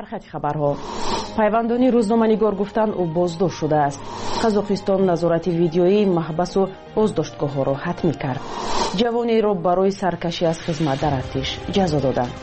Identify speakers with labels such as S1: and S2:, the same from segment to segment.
S1: سرخط خبرها. پیوندانی روزنامه‌نگار گفتند او بازداشت شده است. قزاقستان نظارت ویدیویی محبس و بازداشتگاه‌ها را حتمی کرد. جوانی را برای سرکشی از خدمت در ارتش جزا دادند.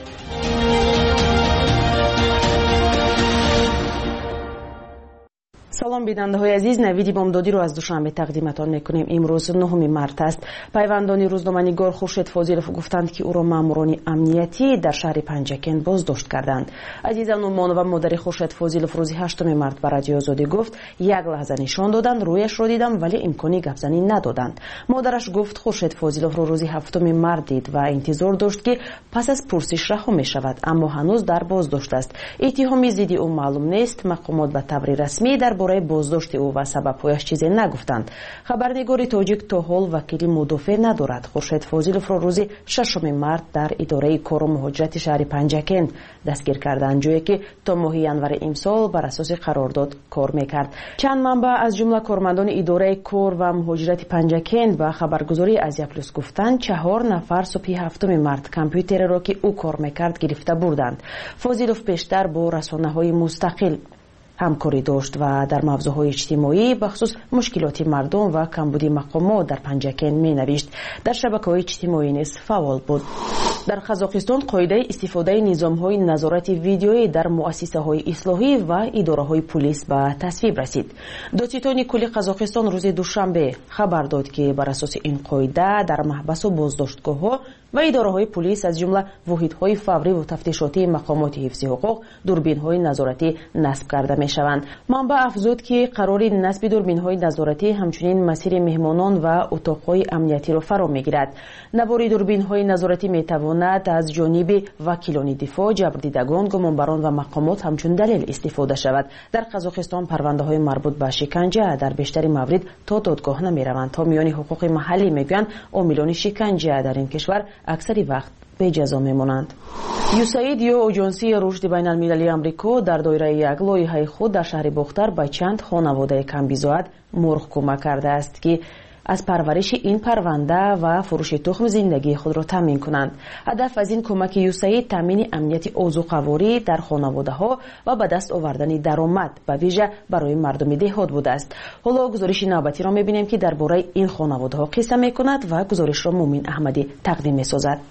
S1: سلام بیننده‌های عزیز، نوید بامدادی رو از دوشنبه تقدیمتان میکنیم. امروز 9 مارس است. پیوندانی روزنامه‌نگار خورشید فاضلوف گفتند که او را ماموران امنیتی در شهر پنجکن بازداشت کردند. عزیزان و مادر خورشید فاضلوف روز 8 مارس به رادیو آزادی گفت یک لحظه نشان دادند، رویش را دیدم ولی امکانی گپزنی ندادند. مادرش گفت خورشید فاضلوف را روز 7 مارس دید و انتظار داشت که پس از پرسش رها می‌شود، اما هنوز در بازداشت است. اتهامی ضد او معلوم نیست. مقامات به طور رسمی درباره بازداشت او و سبب‌هایش چیزی نگفتند. خبرنگار تاجیک تا حال وکیل مدافع ندارد. خورشید فاضلوف را روز 6 مارس در اداره کار و مهاجرت شهر پنجکن دستگیر کردند، جایی که تا ماه ینور امسال بر اساس قرارداد کار میکرد. چند منبع از جمله کارمندان اداره کار و مهاجرت پنجکن به خبرگزاری آزیا پلاس گفتند 4 نفر صبح 7 مارس کامپیوتر را که او کار میکرد گرفته بردند. فاضلوف پیشتر با رسانه‌های مستقل همکاری داشت و در موضوعهای اجتماعی بخصوص مشکلات مردم و کمبود مقامات در پنجکن می نوشت. در شبکه‌های اجتماعی نیز فعال بود. در قزاقستان قاعده استفاده نظام‌های نظارت ویدیویی در مؤسسه‌های اصلاحی و اداره‌های پلیس به تصویب رسید. دادستانی کلی قزاقستان روز دوشنبه خبر داد که بر اساس این قاعده در محبس و بازداشتگاه‌ها و اداره‌های پلیس از جمله واحدهای فوری و تفتیشاتی مقامات حفظ حقوق دوربین‌های نظارتی نصب کرده می‌شوند. منبع افزود که قرار نصب دوربین‌های نظارتی همچنین مسیر مهمانان و اتاق‌های امنیتی را فرا می‌گیرد. نبار دوربین‌های نظارتی می‌تواند از جانب وکیلان دفاع، جبردیدگان، گمانبران و مقامات همچون دلیل استفاده شود. در قزاقستان پرونده‌های مربوط به شکنجه در بیشتر موارد تا دادگاه نمی‌روند. حامیان حقوق محلی میگویند عاملان شکنجه در این کشور اکثری وقت به جزا میمانند. یوساید یا اجنسی رشد بین المللی آمریکا در دایره یک لایحه خود در شهر باختر به چند خانواده کمبیزاد مرغ کمک کرده است که از پرورش این پرونده و فروش تخم زندگی خود را تامین کنند. هدف از این کمک یوساید تامین امنیت آذوقه‌واری در خانواده‌ها و به دست آوردن درآمد به ویژه برای مردم دهات بوده است. حالا گزارش نوبتی را می‌بینیم که درباره این خانواده‌ها قصه می‌کند و گزارش را مومن احمدی تقدیم می‌سازد.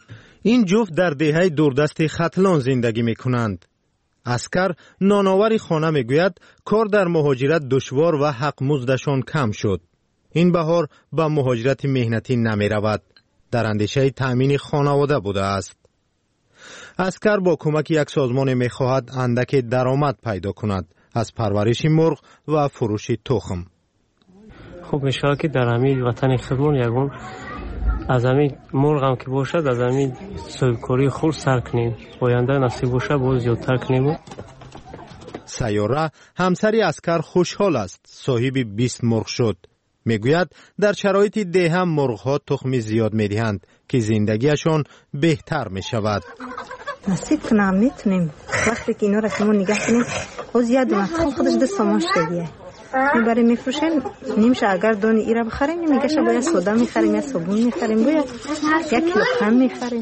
S2: این جفت در دهه دوردست ختلان زندگی می‌کنند. اسکر نانآور خانه می‌گوید کار در مهاجرت دشوار و حق مزدشان کم شد. این بهار به مهاجرت مهنتی نمی رود. در اندیشه تأمین خانواده بوده است. اسکر با کمک یک سازمان می خواهد اندک درآمد پیدا کند از پرورش مرغ و فروش تخم.
S3: خب میشه که در همین وطن خودمون یگون از همین مرغ هم که باشد از همین صاحبکاری خود سر کنیم. آینده نصیب باشه باز زیادتر کنیم.
S2: سیاره همسری اسکر خوشحال است. صاحب 20 مرغ شد. میگوید در شرایط ده هم مرغ‌ها تخم زیاد میدهند که زندگیشان بهتر میشود.
S4: نصیب کنم میتونیم وقتی که اینا را که ما نگه کنیم او زیاد اومد خودش 2 ماه شدیه میبریم میفروشیم نمیشه. اگر دانی ایرا بخریم میگه باید سودا میخریم یا صابون میخریم باید 1 کیلو قند میخریم.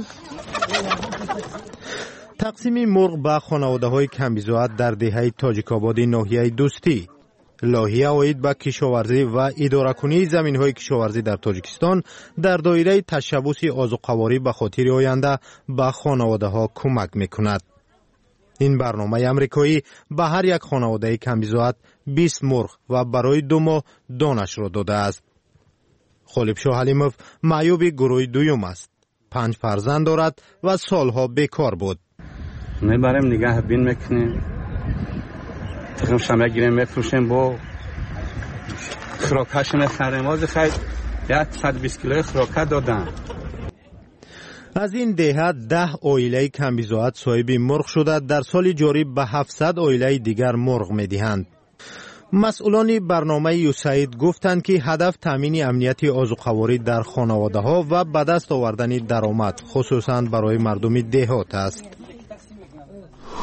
S2: تقسیم مرغ به خانواده‌های کمبیزاد در دهه تاجیک‌آباد ناحیه دوستی. لایحه آید به کشاورزی و اداره‌کنی زمین‌های کشاورزی در تاجیکستان در دایره تشبث آذوقه‌واری به خاطر آینده به خانواده‌ها کمک می‌کند. این برنامه آمریکایی به هر یک خانواده کمبیزاد 20 مرغ و برای 2 ماه دانش را داده است. خلیبشاه حلیموف معیوب گروه دوم است. 5 فرزند دارد و سالها بیکار بود.
S5: میبریم نگه بین میکنیم. تخم شمه گیریم میفروشیم با خوراکش میخریم. واضح خیلی 120 کیلو خوراک دادن.
S2: از این دهه 10 عائله کمبیزاد صاحب مرغ شده در سال جاری به 700 عائله دیگر مرغ میدهند. مسئولان برنامه یوساید گفتند که هدف تامین امنیت آذوقه‌واری در خانواده‌ها و به دست آوردن درآمد خصوصاً برای مردم دهات است.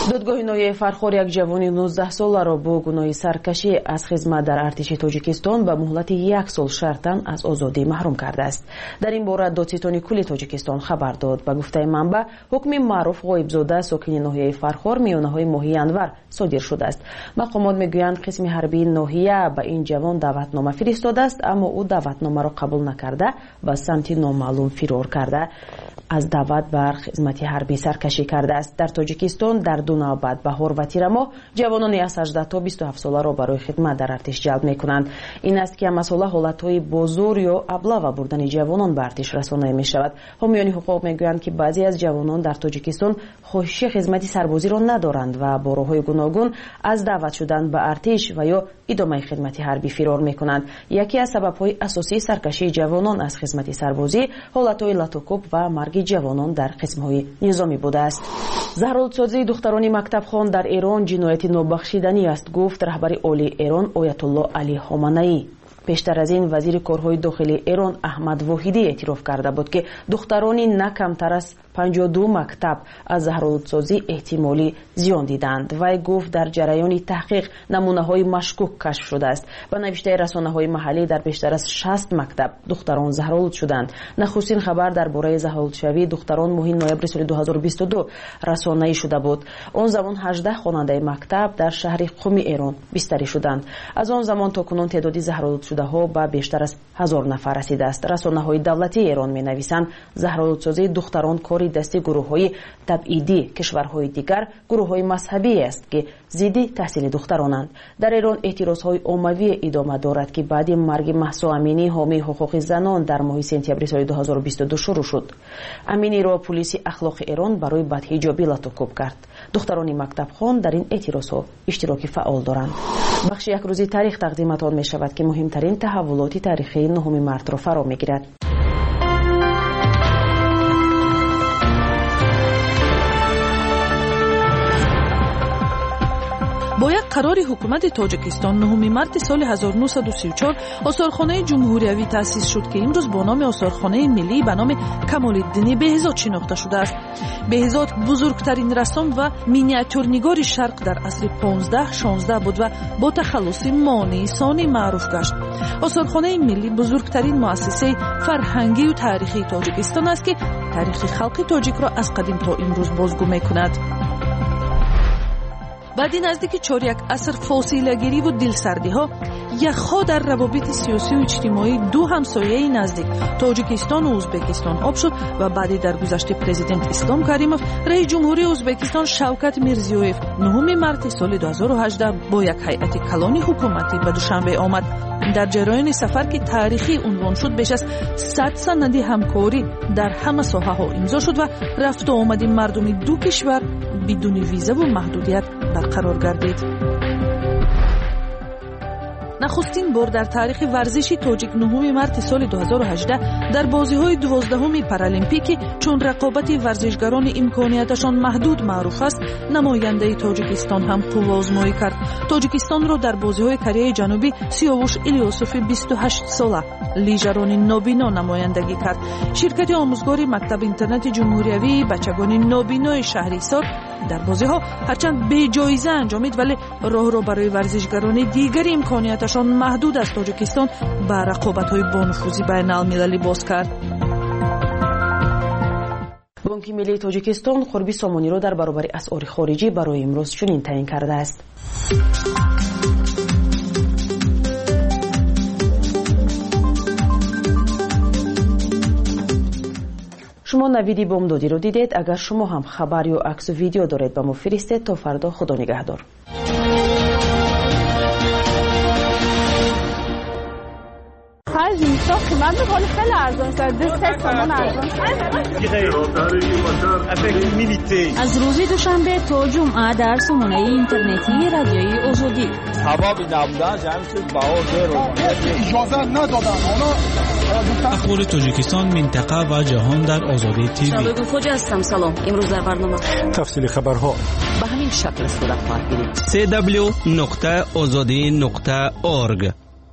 S1: додгоҳи ноҳияи Фархор як ҷавони 19 соларо бо гуноҳи саркашӣ аз хизмат дар артиши Тоҷикистон ба муҳлати 1 сол шартан аз озодӣ маҳрум кардааст. Дар ин бора додситони кулли Тоҷикистон хабар дод. Ба гуфтаи манбаъ, ҳукми Маъруф Ғоибзода, сокини ноҳияи Фархор, миёнаҳои моҳи январ содир шудааст. Мақомот мегӯянд, қисми ҳарбии ноҳия ба ин ҷавон даъватнома фиристодааст, аммо ӯ даъватномаро қабул накарда ба самти номаълум фирор карда аз даъват бар хизмати ҳарбӣ саркашӣ кардааст. Дар Тоҷикистон дар ду навбат баҳор ва тирамоҳ ҷавонони аз 18 то 27 соларо барои хидмат дар артиш ҷалб мекунанд. Ин аст ки ҳамасола ҳолатҳои бозор ё аблава бурдани ҷавонон ба артиш расонида мешавад. ҳомиёни ҳуқуқ мегӯянд, ки баъзе аз ҷавонон дар Тоҷикистон хоҳиши хизмати сарбозиро надоранд ва бо роҳҳои гуногун аз даъват шудан ба артиш ва ё идомаи хидмати ҳарбӣ фирор мекунанд. Яке аз сабабҳои асосии саркашии ҷавонон аз хизмати сарбозӣ ҳолатҳои латукуб ва марги ҷавонон дар қисмҳои низомӣ будааст. заҳролудсозии духтарони мактабхон дар Эрон ҷинояти нобахшиданӣ аст, гуфт раҳбари олии Эрон Оятулло Али Хоманаӣ. пештар аз ин вазири корҳои дохилии Эрон Аҳмад Воҳидӣ эътироф карда буд, ки духтарони на камтар аз 52 мактаб аз заҳролудсозӣ эҳтимолӣ зиён дидаанд. Вай гуфт, дар ҷараёни таҳқиқ намунаҳои машкук кашф шудааст. ба навиштаи расонаҳои маҳаллӣ, дар бештар аз 60 мактаб духтарон заҳролуд шуданд. нахустин хабар дар бораи заҳролудшавии духтарон моҳи ноябри соли 2022 расонаӣ шуда буд. он замон 18 хонандаи мактаб дар шаҳри Қуми Эрон бистарӣ шуданд. аз он замон то кунун теъдоди заҳролудшудаҳо ба бештар аз 1000 нафар расидааст. расонаҳои давлатии Эрон менависанд, заҳролудсозии духтарон кори дасти гурӯҳҳои табъидӣ кишварҳои дигар гурӯҳҳои мазҳабие аст, ки зидди таҳсили духтаронанд. дар Эрон эътирозҳои оммавие идома дорад, ки баъди марги Маҳсо Аминӣ, ҳомии ҳуқуқи занон, дар моҳи сентябри соли 2022 шурӯъ шуд. Аминиро пулиси ахлоқи Эрон барои бадҳиҷобӣ латукуб кард. духтарони мактабхон дар ин эътирозҳо иштироки фаъол доранд. бахши якрӯзи таърих тақдиматон мешавад, ки муҳимтарин таҳаввулоти таърихии 9 мартро фаро мегирад.
S6: با یک قرار حکومت تاجیکستان 9 مارس سال 1934 آثارخانه جمهوریوی تأسیس شد که امروز با نام آثارخانه ملی به نام کمال‌الدین بهزاد شناخته شده است. بهزاد بزرگترین رسام و مینیاتورنگار شرق در عصر 15-16 بود و با تخلص مانیسانی معروف گشت. آثارخانه ملی بزرگترین مؤسسه فرهنگی و تاریخی تاجیکستان است که تاریخ خلق تاجیک را از قدیم تا امروز بازگو می‌کند. بعد نزدیک 4 عصر فاصله‌گیری و دلسردی‌ها یخ‌ها در روابط سیاسی و اجتماعی دو همسایه نزدیک تاجیکستان و ازبکستان آب شد و بعد درگذشت پرزیدنت اسلام کریموف رئیس جمهوری ازبکستان شوکت میرزیویف 9 مارس سال 2018 با یک هیئت کلانی حکومتی به دوشنبه آمد. در جریان سفر که تاریخی عنوان شد بیش از 100 سند همکاری در همه ساحه‌ها امضا شد و رفت و آمد مردم دو کشور بدون ویزا و محدودیت برقرار گردید. نخستین بار در تاریخ ورزش تاجیک 9 مارس سال 2018 در بازی‌های 12 پارالمپیک چون رقابت ورزشگران امکانیتشان محدود معروف است، نماینده تاجیکستان هم قوه‌آزمایی کرد. تاجیکستان را در بازی‌های کره جنوبی سیاوش الیاسوف 28 ساله لیژران نابینا نمایندگی کرد. شرکت آموزگار مکتب اینترنت جمهوریوی بچگان نابینای شهریسار در بازی‌ها هرچند بی جایزه انجامید، ولی راه را برای ورزشگران دیگر امکانیتشان محدود از تاجیکستان به رقابت‌های بانفوذی بین المللی باز کرد.
S1: بانک ملی تاجیکستان قربی سامانی را در برابر اسعار خارجی برای امروز چنین تعیین کرده است. شما نویدی بامدادی رو دیدید. اگر شما هم خبر یا عکس و ویدیو دارید با ما فرستید. تا فردا، خدا نگهدار.
S7: خرج میشه من به حال خیلی ارزان شده. 3 تومان ارزان
S8: از روز دوشنبه تا جمعه در سامانه اینترنتی رادیوی آزادی
S9: ثوابی نبودن جمعیت باور رو
S10: اجازه ندادن.
S11: اخبار تاجیکستان، منطقه و جهان در آزادی تیوی.
S12: شباب خوجا هستم. سلام. امروز در برنامه
S10: تفصیل خبرها
S12: به همین شکل صورت خواهد گرفت.
S13: www.azadi.org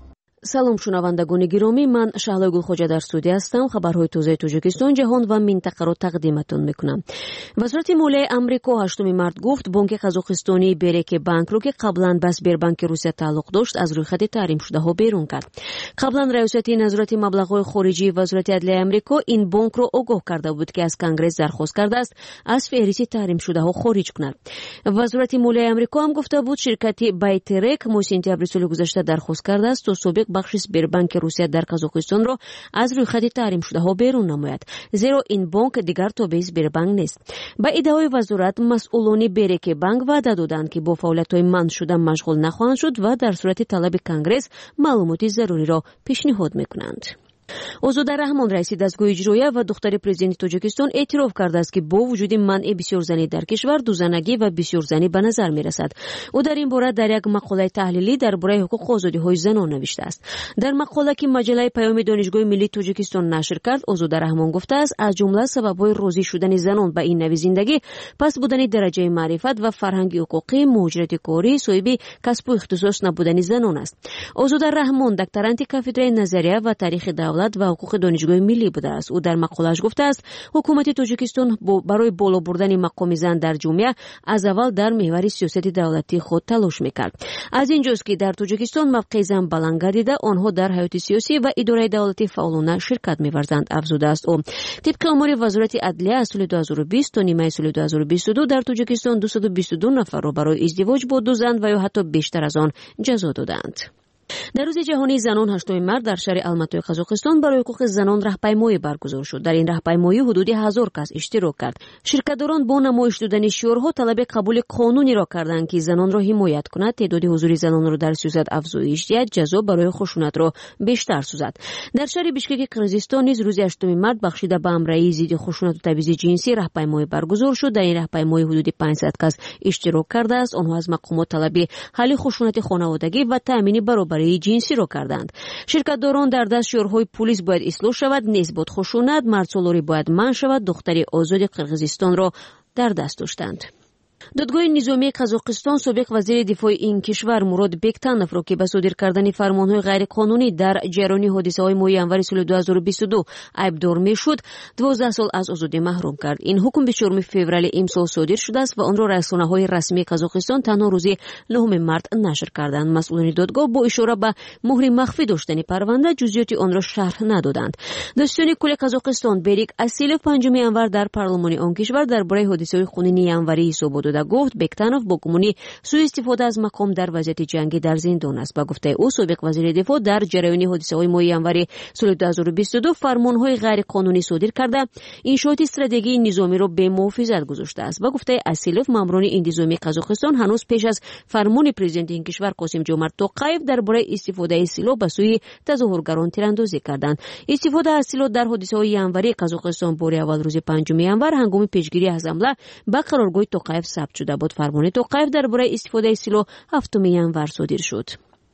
S13: салом шунавандагони гиромӣ, ман Шаҳлои Гулхоҷа дар студия ҳастам. Хабарҳои тозаи Тоҷикистон, ҷаҳон ва минтақаро тақдиматон мекунам. Вазорати молияи Амрико 8 март гуфт бонки Қазоқистонии Береке банкро ки қаблан ба Сбербанки Русия тааллуқ дошт аз рӯйхати таҳримшудаҳо берун кард. Қаблан раёсати назорати маблағҳои хориҷии Вазорати Адлияи Амрико ин бонкро огоҳ карда буд ки аз Конгресс дархост кардааст аз феҳристи таҳримшудаҳо хориҷ кунад. Вазорати молияи Амрико ҳам гуфта буд ширкати Байтерек моҳи сентябри соли гузашта дархост кардааст то собиқ бахши Сбербанки Русия дар Қазоқистонро аз рӯйхати таҳримшудаҳо берун намояд, зеро ин бонк дигар тобеи Сбербанк нест. Ба иддаои вазорат, масъулони Береке банк ваъда доданд ки бо фаъолиятҳои манъ шуда машғул нахоҳанд шуд ва дар сурати талаби Конгресс маълумоти заруриро пешниҳод мекунанд. Озода Раҳмон, раиси дастгоҳи иҷроия ва духтари президенти Тоҷикистон эътироф кардааст ки бо вуҷуди манъи бисёрзанӣ дар кишвар дузанагӣ ва бисёрзанӣ ба назар мерасад. ӯ дар ин бора дар як мақолаи таҳлилӣ дар бораи ҳуқуқи озодиҳои занон навиштааст. Дар мақола ки маҷаллаи Паёми Донишгоҳи Миллии Тоҷикистон нашр кард, Озода Раҳмон гуфтааст аз ҷумла сабабҳои розӣ шудани занон ба ин нави зиндагӣ паст будани дараҷаи маърифат ва фарҳанги ҳуқуқӣ, муҳоҷирати корӣ, соҳиби касбу ихтисос набудани занон аст. Озода Раҳмон докторанти кафедраи назария ва таърихи давлат ва ҳуқуқи Донишгоҳи миллӣ будааст. ӯ дар мақолааш гуфтааст ҳукумати Тоҷикистон барои боло бурдани мақоми зан дар ҷомеа аз аввал дар меҳвари сиёсати давлатии худ талош мекард. аз ин ҷост ки дар Тоҷикистон мавқеи зан баланд гардида онҳо дар ҳаёти сиёсӣ ва идораи давлатӣ фаъолона ширкат меварзанд, афзудааст ӯ. тибқи омори Вазорати Адлия аз соли 2020 то нимаи соли 2022 дар Тоҷикистон 222 нафарро барои издивоҷ бо ду зан ва ё ҳатто бештар аз он ҷазо доданд. дар рӯзи ҷаҳонии занон 8 март дар шаҳри Алматои Қазоқистон барои ҳуқуқи занон раҳпаймоӣ баргузор шуд. дар ин раҳпаймоӣ ҳудуди 1000 кас иштирок кард. ширкатдорон бо намоиш додани шиорҳо талаби қабули қонунеро карданд ки занонро ҳимоят кунад, теъдоди ҳузури занонро дар сиёсат афзоиш диҳад, ҷазо барои хушунатро бештар сӯзад. дар шаҳри Бишкеки Қирғизистон низ рӯзи 8 март бахшида ба амраи зидди хушунату табъизи ҷинсӣ раҳпаймоӣ баргузор шуд. дар ин раҳпаймоӣ ҳудуди 500 кас иштирок кардааст. онҳо аз мақомот талаби ҳалли хушунати хонаводагӣ ва таъмини баробарии ҷинсиро карданд. ширкатдорон дар даст шиорҳои пулис бояд ислоҳ шавад, несбод хушунат, мардсолорӣ бояд манъ шавад, духтари озоди Қирғизистонро дар даст доштанд. додгоҳи низомии Қазоқистон собиқ вазири дифои ин кишвар Мурод Бектановро ки ба содир кардани фармонҳои ғайриқонунӣ дар ҷараёни ҳодисаҳои моҳи январи соли 2022 айбдор мешуд, 12 сол аз озодӣ маҳрум кард. ин ҳукм 4 феврали имсол содир шудааст ва онро расонаҳои расмии Қазоқистон танҳо рӯзи 9 март нашр карданд. масъулони додгоҳ бо ишора ба муҳри махфӣ доштани парванда ҷузъиёти онро шарҳ надоданд. дастиёни кули Қазоқистон Берик Асилов 5 январ дар парлумони он кишвар дар бораи ҳодисаҳои хунини январӣ ҳисобот гуфт Бектанов бо гумони сӯистифода аз мақом дар вазъияти ҷангӣ дар зиндон аст. ба гуфтаи ӯ собиқ вазири дифоъ дар ҷараёни ҳодисаҳои моҳи январи соли 2022 фармонҳои ғайриқонунӣ содир карда иншооти стратегии низомиро бемуҳофизат гузоштааст. ба гуфтаи Асилов маъмурони интизомии Қазоқистон ҳанӯз пеш аз фармони президенти ин кишвар Қосимҷомарт Тоқаев дар бораи истифодаи силоҳ ба сӯи тазоҳургарон тирандозӣ карданд. истифода аз силоҳ дар ҳодисаҳои январии Қазоқистон бори аввал рӯзи 5 январ ҳангоми пешгирӣ аз ҳамла ба қароргоҳи Тоқаев сабт шуда буд. фармони Тоқаев дар бораи истифодаи силоҳ 7 январ содир шуд.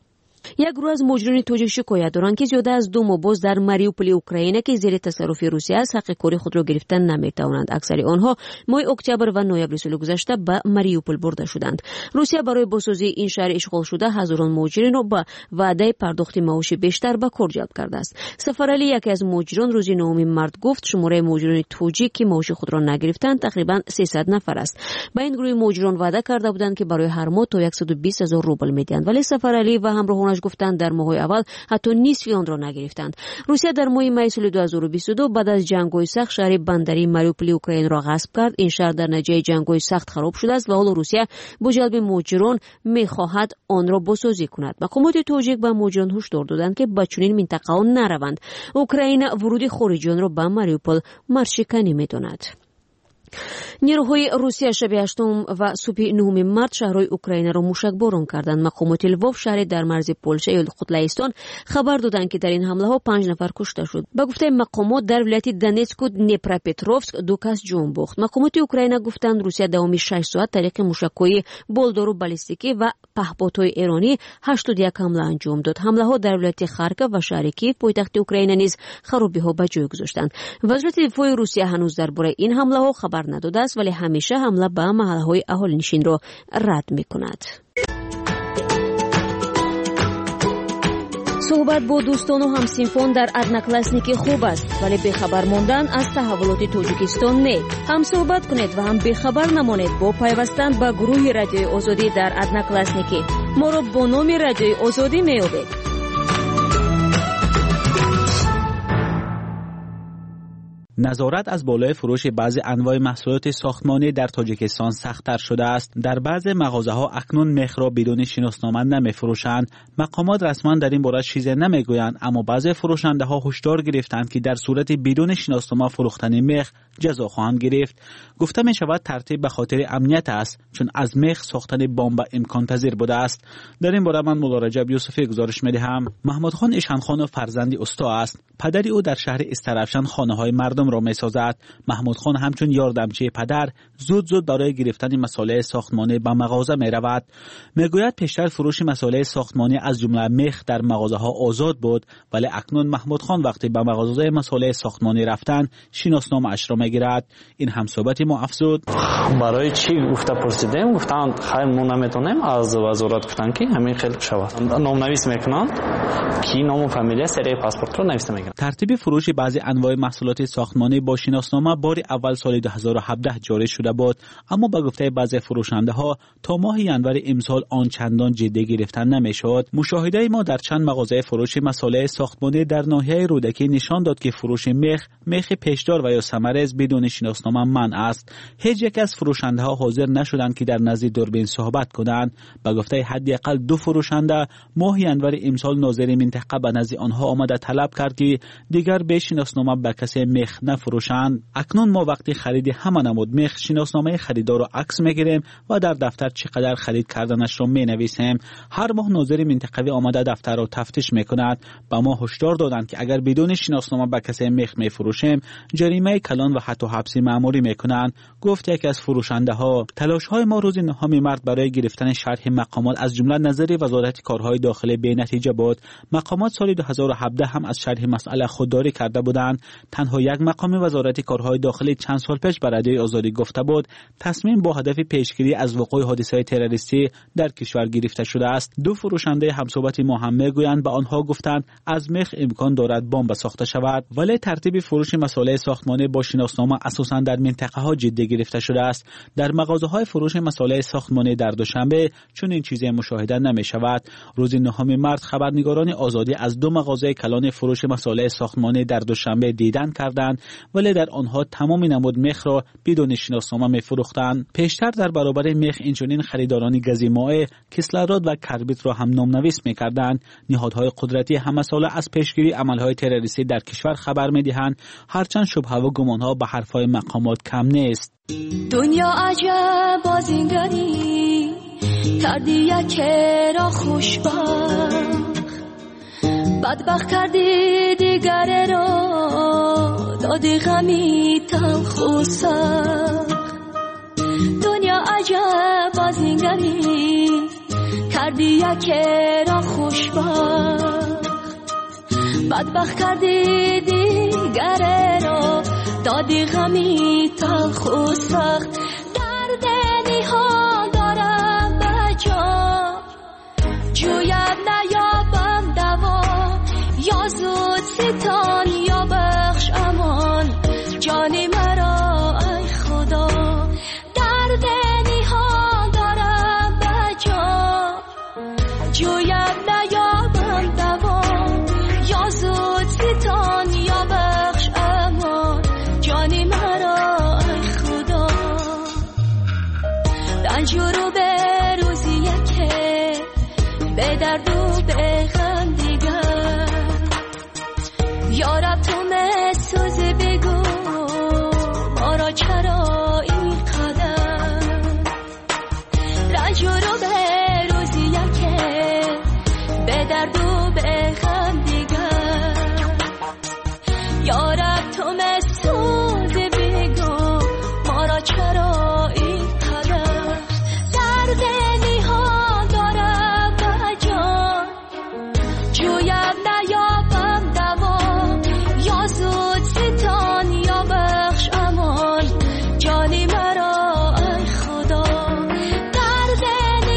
S13: як гурӯҳ аз муҳоҷирони тоҷик шикоят доранд ки зиёда аз 2 моҳ боз дар Мариуполи Украина ки зери тасарруфи Русия аст ҳаққи кори худро гирифта наметавонанд. аксари онҳо моҳи октябр ва ноябри соли гузашта ба Мариупол бурда шуданд. Русия барои бозсозии ин шаҳри ишғолшуда ҳазорон муҳоҷиринро ба ваъдаи пардохти маоши бештар ба кор ҷалб кардааст. Сафаралӣ, яке аз муҳоҷирон, рӯзи 9 март гуфт шумораи муҳоҷирони тоҷик ки маоши худро нагирифтанд тақрибан 300 нафар аст. ба ин гурӯҳи муҳоҷирон ваъда карда буданд ки барои ҳар моҳ то 120 000 рубл медиҳанд, вале Сафаралӣ ва ҳамроҳонаш гуфтанд дар моҳҳои аввал ҳатто нисфи онро нагирифтанд. Русия дар моҳи май соли 2022 баъд аз ҷангҳои сахт шаҳри бандарии Мариуполи Украинаро ғасб кард. ин шаҳр дар натиҷаи ҷангҳои сахт хароб шудааст ва ҳоло Русия бо ҷалби муҳоҷирон мехоҳад онро бозсозӣ кунад. мақомоти тоҷик ба муҳоҷирон ҳушдор доданд ки ба чунин минтақаҳо нараванд. Украина вуруди хориҷиёнро ба Мариупол маршиканӣ медонад. نیروهای روسیه شب 8 و صبح 9 مارت شهرهای اوکراینه مشکباران کردند. مقامات لوو شهر در مرز پولشا یا قطلایستان خبر دادند که در این حمله ها 5 نفر کشته شد. با گفته مقامات در ولایت دونتسک و دنیپروپتروفسک 2 کس جان باخت. مقامات اوکراینه گفتند روسیه داومی 6 ساعت طریق موشک‌های بالدار و بالستیکی و پهپادهای ایرانی 81 حمله انجام داد. حمله ها در ولایت خارکوف و شهر کیف پایتخت اوکراینه نیز خرابی‌ها به جای گذاشتند. وزارت دفاع روسیه هنوز درباره این حمله ها خبر نداده است، ولی همیشه حمله به محله‌های اهالی‌نشین را رد می‌کند. صحبت با دوستان و همسینفان در ادناکلاسنیکی خوب است، ولی بخبر ماندن از تحولات تاجیکستان نه. هم صحبت کنید و هم بخبر نمانید با پیوستن به گروه رادیوی آزادی در ادناکلاسنیکی. ما را با نام رادیوی آزادی می‌یابید.
S14: نظارت از بالای فروش بعضی انواع محصولات ساختمانی در تاجیکستان سخت‌تر شده است. در بعضی مغازه‌ها اکنون مخ را بدون شناسنامه نمی‌فروشند. مقامات رسما در این باره چیزی نمی‌گویند، اما بعضی فروشنده‌ها هشدار گرفتند که در صورت بدون شناسنامه فروختن مخ جزا خواهند گرفت. گفته می‌شود ترتیب به خاطر امنیت است، چون از مخ ساختن بمب امکان پذیر بوده است. در این باره من مولا رجب یوسفی گزارش می‌دهم. محمود خان ایشانخان فرزندی استا است. پدری او در شهر استرافشان خانه‌های مردم را می‌سازد. محمود خان همچون یاردمچی پدر زود برای گرفتن مسائل ساختمانی به مغازه می‌رود. می‌گوید پیشتر فروش مسائل ساختمانی از جمله مخ در مغازه‌ها آزاد بود، ولی اکنون محمود خان وقتی به مغازه مسائل ساختمانی رفتن شناسنامه اش را می‌گیرد. این هم صحبت ما افزود.
S15: برای چی گفته پرسیدیم؟ گفتن خیر ما نمیتونیم از وزارت گفتن که همین خیلی شود. نام‌نویس میکنن کی نام و فامیل سری پاسپورت رو نوشته میگن.
S14: ترتیب فروش بعضی انواع محصولات ساختمانی با شناسنامه بار اول سال 2017 جاری شده بود، اما با گفته بعضی فروشنده‌ها تا ماه ینور امسال آن چندان جدی گرفتن نمیشد. مشاهده ما در چند مغازه فروش مسائل ساختمانی در ناحیه رودکی نشان داد که فروش مخ پیشدار و یا ثمرز بدون شناسنامه منع است. هیچ یک از فروشنده‌ها حاضر نشدند که در نزد دوربین صحبت کنند. با گفته حداقل 2 فروشنده ماه ینور امسال ناظر منطقه به نزد آنها آمده طلب کرد که دیگر به شناسنامه به کسی مخ نفروشند. اکنون ما وقتی خرید همه نمود مخ شناسنامه خریدار را عکس میگیریم و در دفتر چقدر خرید کردنش را مینویسیم. هر ماه ناظر منطقوی آمده دفتر را تفتیش میکند. با ما هشدار دادند که اگر بدون شناسنامه به کسی مخ میفروشیم جریمه کلان و حتی حبسی مأموری میکنند، گفت یک از فروشنده‌ها. تلاش‌های ما روز 9 مارس برای گرفتن شرح مقامات از جمله نظر وزارت کارهای داخلی به نتیجه بود. مقامات سال 2017 هم از شرح مسئله خودداری کرده بودند. تنها یک مقام وزارت کارهای داخلی چند سال پیش به رادیوی آزادی گفته بود تصمیم با هدف پیشگیری از وقوع حادثه تروریستی در کشور گرفته شده است. 2 فروشنده همصحبت ما هم میگویند به آنها گفتند از مخ امکان دارد بمب ساخته شود، ولی ترتیب فروش مسائل ساختمانی با شناسنامه اساساً در منطقه ها جدی گرفته شده است. در مغازه‌های فروش مسائل ساختمانی در دوشنبه چون این چیزی مشاهده نمی شود. روز 9 مارس خبرنگاران آزادی از 2 مغازه کلان فروش مسائل ساختمانی در دوشنبه دیدن کردند، ولی در آنها تمام نمود مخ را بدون شناسنامه می‌فروختند. پیشتر در برابر مخ اینچنین خریداران گازی مائع، کسلرات و کربیت را هم نام‌نویس می‌کردند. نهادهای قدرتی همه ساله از پیشگیری عمل‌های تروریستی در کشور خبر می‌دهند، هرچند شبهه و گمان‌ها به حرف‌های مقامات کم نیست.
S16: دنیا عجب بازینگری کردی یک را خوشبخت، بدبخت کردی دیگر را دادی غمی تلخ و سخت. دنیا عجب بازینگری کردی یک را خوشبخت، بدبخت کردی دیگر را دادی غمی تلخ و سخت. درد نهان دارم به جان جویم نیابم دوا، یا زود ستان یا بخش امان جان مرا ای خدا. درد نهان دارم به جان جویم نیابم دوا، یا زود ستان یا بخش امان جان مرا ای خدا. رنجورو به روزیه که به درد و به غم دیگر، یارب تو مسوز بگو ما را چرا این قدر. رنجورو به روزیه که به درد و به غم دیگر، یارب تو مسوز بگو ما را چرا این قدر. درد نهان دارم به جان جویم نیابم دوا، یا زود ستان یا بخش امان جان مرا ای خدا. درد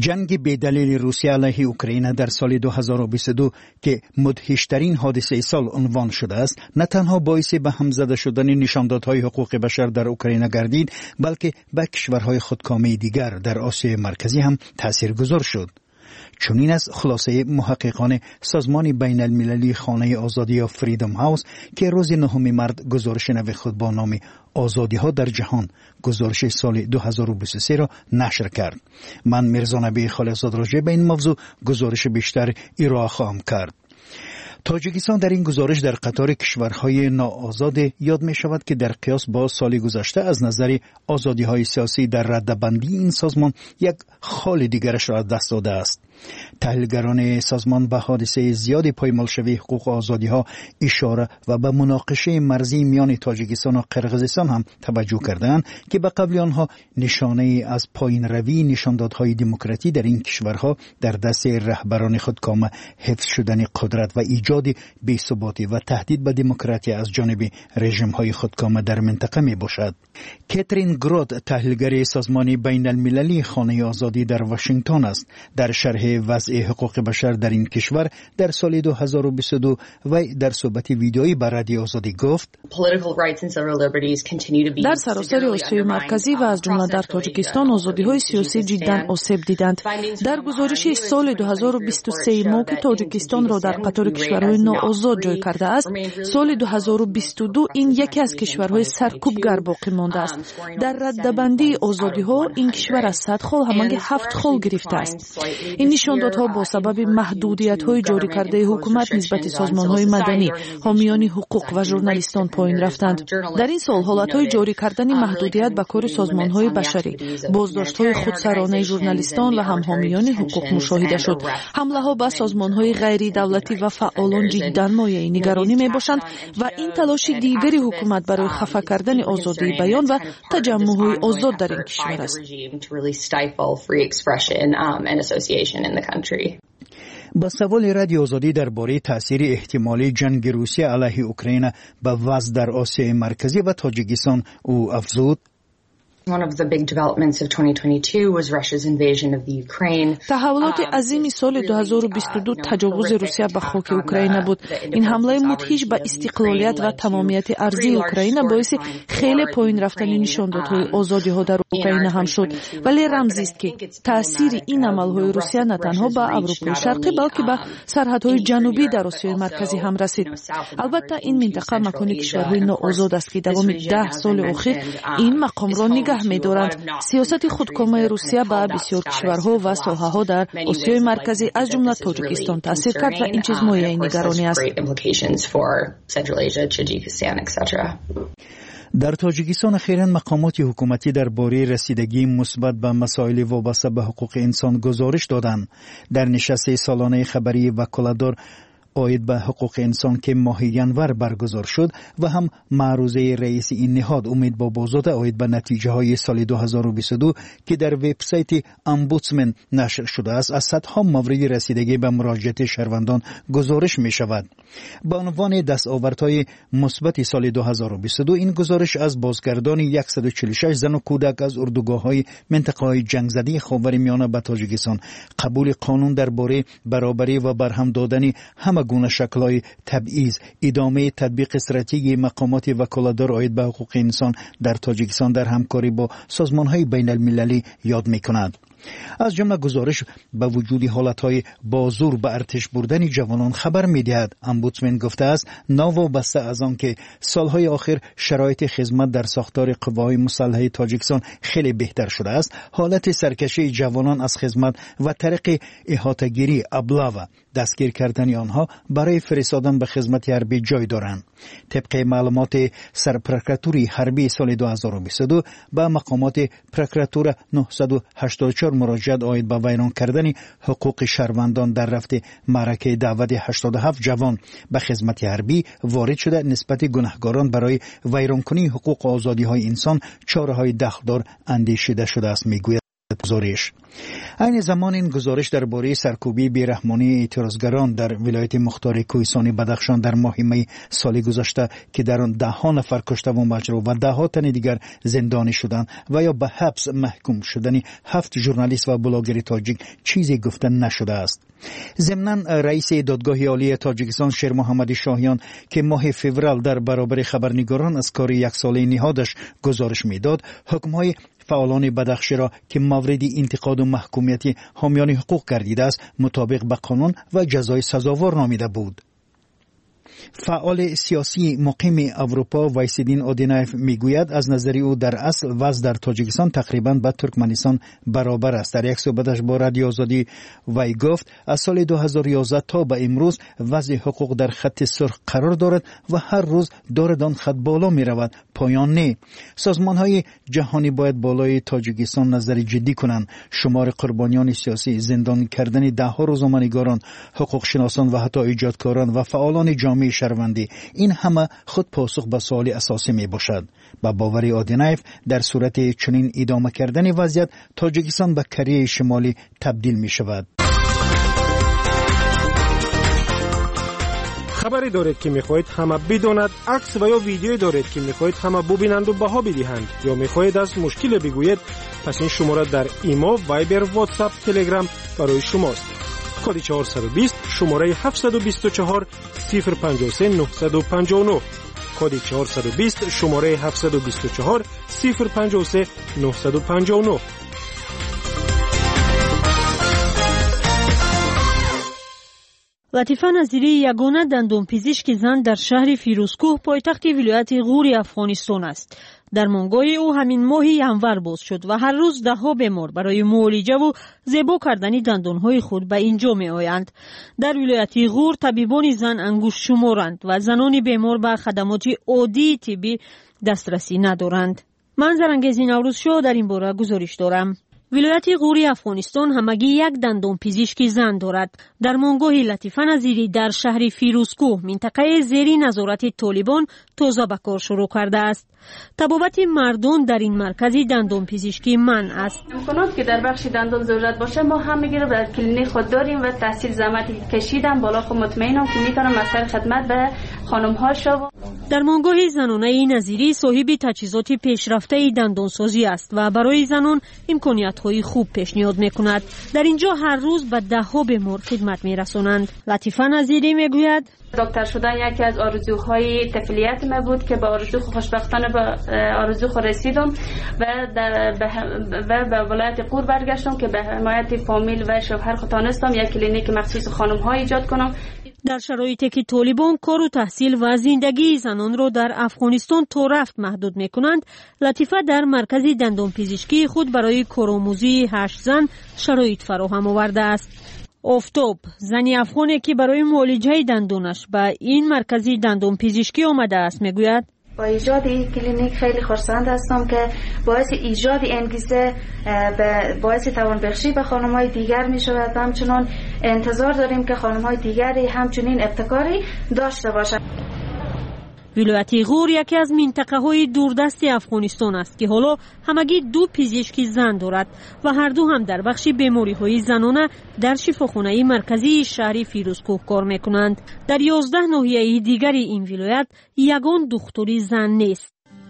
S17: جنگ بی‌دلیل روسیه علیه اوکراین در سال 2022 که مدهشترین حادثه سال عنوان شده است، نه تنها باعث به هم زده شدن نشاندادهای حقوق بشر در اوکراین گردید، بلکه به کشورهای خودکامه دیگر در آسیای مرکزی هم تاثیرگذار شد. چنین از خلاصه محققان سازمان بین المللی خانه آزادی یا فریدم هاوس که روز 9 مارس گزارش نو خود با نام آزادی ها در جهان گزارش سال 2023 را نشر کرد. من میرزا نبی خالص‌زاد راجع به این موضوع گزارش بیشتر ارائه خواهم کرد. تاجیکستان در این گزارش در قطار کشورهای ناآزاد یاد می شود که در قیاس با سال گذشته از نظر آزادی های سیاسی در رده‌بندی این سازمان یک خال دیگرش را از دست داده است. تحلیلگران سازمان به حادثه زیاد پایمالشوی حقوق آزادی ها اشاره و به مناقشه مرزی میان تاجیکستان و قرقیزستان هم توجه کردند که به قبل آنها نشانه از پایین روی نشاندادهای دموکراسی در این کشورها در دست رهبران خودکامه، حفظ شدن قدرت و ایجاد بی‌ثباتی و تهدید به دموکراسی از جانب رژیم‌های خودکامه در منطقه می باشد. کاترین گراد، تحلیلگر سازمان بین المللی خانه آزادی در واشنگتن است، در شرح وضع حقوق بشر در این کشور در سال 2022 و در صحبت ویدیویی بر رادیو آزادی گفت:
S6: در سراسر آسیای مرکزی و از جمله در تاجیکستان آزادی‌های سیاسی جداً آسیب دیدند. در گزارش سال 2023 ما که تاجیکستان را در قطار کشورهای ناآزاد جای کرده است، سال 2022 این یکی از کشورهای سرکوبگر باقی مانده است. در رده‌بندی آزادی‌ها این کشور از 100 خال همانگ 7 خال گرفته است. این نشاندادها با سبب محدودیت‌های جاری کرده حکومت نسبت سازمان‌های مدنی، حامیان حقوق و ژورنالیستان پایین رفتند. در این سال حالت‌های جاری کردن محدودیت به کار سازمان‌های بشری، بازداشت‌های خودسرانه ژورنالیستان و هم حامیان حقوق مشاهده شد. حمله‌ها به سازمان‌های غیر دولتی و فعالان جداً مایه نگرانی می‌باشند و این تلاش دیگری حکومت برای خفه کردن آزادی بیان و تجمع‌های آزاد در این کشور است.
S17: با سوال رادیو آزادی درباره تاثیر احتمالی جنگ روسیه علیه اوکراین به وضع در آسیای مرکزی و تاجیکستان او افزود:
S6: تحولات عظیم سال 2022 تجاوز روسیه به خاک اوکراین بود. این حمله مدهش به استقلالیت و تمامیت ارضی اوکراین باعث خیلی پایین رفتن نشاندادهای آزادی ها در اوکراین هم شد، ولی رمزی است که تاثیر این عملهای روسیه نه تنها به اروپای شرقی بلکه به سرحدهای جنوبی در آسیای مرکزی هم رسید. البته این منطقه مکان کشورهای ناآزاد است که دوام 10 سال اخیر این مقام را نگه می‌دارند. سیاست خودکامه روسیه به بسیار کشورها و ساحه‌ها در آسیای مرکزی از جمله تاجیکستان تاثیر کرد و این چیز مایه نگرانی است.
S17: در تاجیکستان اخیراً مقامات حکومتی درباره رسیدگی مثبت به مسائل وابسته به حقوق انسان گزارش دادند. در نشست سالانه خبری وکالتدار آید به حقوق انسان که ماه ینور برگزار شد و هم معروضه رئیس این نهاد امید بابازاده آید به نتیجه های سال 2022 که در وبسایت امبودسمن نشر شده است از صدها مورد رسیدگی به مراجعت شهروندان گزارش می شود. با عنوان دستاوردهای مثبت سال 2022 این گزارش از بازگردانی 146 زن و کودک از اردوگاه‌های منطقه‌های جنگ زده خاورمیانه به تاجیکستان، قبول قانون درباره برابری و برهم دادن همه گونه شکل‌های تبعیض، ادامه تطبیق استراتژی مقامات وکالتدار آید به حقوق انسان در تاجیکستان در همکاری با سازمان‌های بین المللی یاد می‌کند. از جمله گزارش با وجود حالتهای بازور به ارتش بردن جوانان خبر می‌دهد. امبودسمن گفته است ناوابسته از آن که سالهای آخر شرایط خدمت در ساختار قواهای مسلحه تاجیکستان خیلی بهتر شده است، حالت سرکشی جوانان از خدمت و طریق احاطه‌گیری ابلا و دستگیر کردن آنها برای فرستادن به خدمت حربی جای دارند. طبق معلومات سرپرکراتوری حربی سال 2022 به مقامات پرکراتور 984 مراجعت آید به ویران کردن حقوق شهروندان در رفت معرکه دعوت 87 جوان به خدمت حربی وارد شده. نسبت گناهکاران برای ویرانکنی حقوق و آزادی های انسان چاره‌های دخلدار اندیشیده شده است میگوید. گزارش. این زمان این گزارش درباره سرکوبی بیرحمانه اعتراضگران در ولایت مختار کوهستانی بدخشان در ماه می سال گذشته که در آن 10 نفر کشته و مجروح و 10 تن دیگر زندانی شدند و یا به حبس محکوم شدن 7 ژورنالیست و بلاگر تاجیک چیزی گفته نشده است. ضمناً رئیس دادگاه عالی تاجیکستان شیر محمد شاهیان که ماه فوریه در برابر خبرنگاران از کار 1 ساله نهادش گزارش میداد، حکم‌های فعالان بدخشی را که مورد انتقاد و محکومیت حامیان حقوق گردیده است مطابق به قانون و جزای سزاوار نامیده بود. فعال سیاسی مقیم اروپا وایسیدین اودینایف میگوید از نظر او در اصل وضع در تاجیکستان تقریبا با ترکمنستان برابر است. در یک صحبتش با رادیو آزادی وی گفت از سال 2011 تا به امروز وضع حقوق در خط سرخ قرار دارد و هر روز دارد آن خط بالا می رود، پایان نه. سازمان های جهانی باید بالای تاجیکستان نظر جدی کنند. شمار قربانیان سیاسی، زندانی کردن 10 روزنامه‌نگاران، حقوق شناسان و حتی ایجادکاران و فعالان جامعه شهروندی، این همه خود پاسخ به سوال اساسی می باشد. با باور آدینایف در صورت چنین ادامه کردن وضعیت تاجیکستان به کره شمالی تبدیل می شود.
S10: خبری دارید که میخواهید همه بداند، عکس و یا ویدیویی دارید که میخواهید همه ببینند و بها بدهند، یا میخواهید از مشکل بگویید، پس این شماره در ایما، وایبر، واتساپ، تلگرام برای شماست. کد 420 شماره 724 053 959. کد 420 شماره 724 053 959.
S8: لطیفه نظیری یگانه دندانپزشک زن در شهر فیروزکوه پایتخت ولایت غور افغانستان است. در مانگاه او همین ماه ینور باز شد و هر روز 10 بیمار برای معالجه و زیبا کردن دندانهای خود به اینجا می آیند. در ولایت غور طبیبان زن انگشت شمارند و زنان بیمار به خدمات عادی طبی دسترسی ندارند. من زرنگیز نوروز شو در این باره گزارش دارم. ولایت غور افغانستان همگی یک دندانپزشک زن دارد. در مانگاه لطیفه نظیری در شهر فیروزکوه منطقه زیر نظارت طالبان تازه به کار شروع کرده است. طبابت مردان در این مرکز دندانپزشکی من است.
S18: امکانات که در بخش دندان ضرورت باشه ما هم میگیره در کلینیک خود داریم و تحصیل زحمتی کشیدم بالا خود مطمئنم که میتونم مسئله خدمت به خانم ها شو. در مانگاه زنانه نظیری صاحب تجهیزات پیشرفته دندانسازی است و برای زنان امکانات های خوب پیشنهاد میکند. در اینجا هر روز به 10 بیمار خدمت میرسانند. لطیفه نظیری میگوید دکتر شدن یکی از آرزوهای طفولیت ما بود که به آرزو خوشبختانه به آرزو رسیدم و به ولایت غور برگشتم که به حمایت فامیل و شوهر خود تانستم یک کلینیک مخصوص خانم ها ایجاد کنم.
S8: در شرایطی که طالبان کار و تحصیل و زندگی زنان را در افغانستان تا رفت محدود میکنند، لطیفه در مرکز دندانپزشکی خود برای کارآموزی 8 زن شرایط فراهم آورده است. آفتاب زنی افغانی که برای معالجه دندانش به این مرکز دندانپزشکی آمده است میگوید
S19: با ایجاد این کلینیک خیلی خرسند هستم که باعث ایجاد انگیزه باعث توانبخشی به خانم‌های دیگر می شود و همچنان انتظار داریم که خانم‌های دیگری همچنین ابتکاری داشته باشند.
S8: ولایت غور یکی از منطقه‌های دوردست افغانستان است که حالا همگی 2 پزشک زن دارد و هر دو هم در بخش بیماری‌های زنانه در شفاخانه مرکزی شهر فیروزکوه کار می‌کنند. در 11 ناحیه دیگر این ولایت یگان دکتری زن نیست.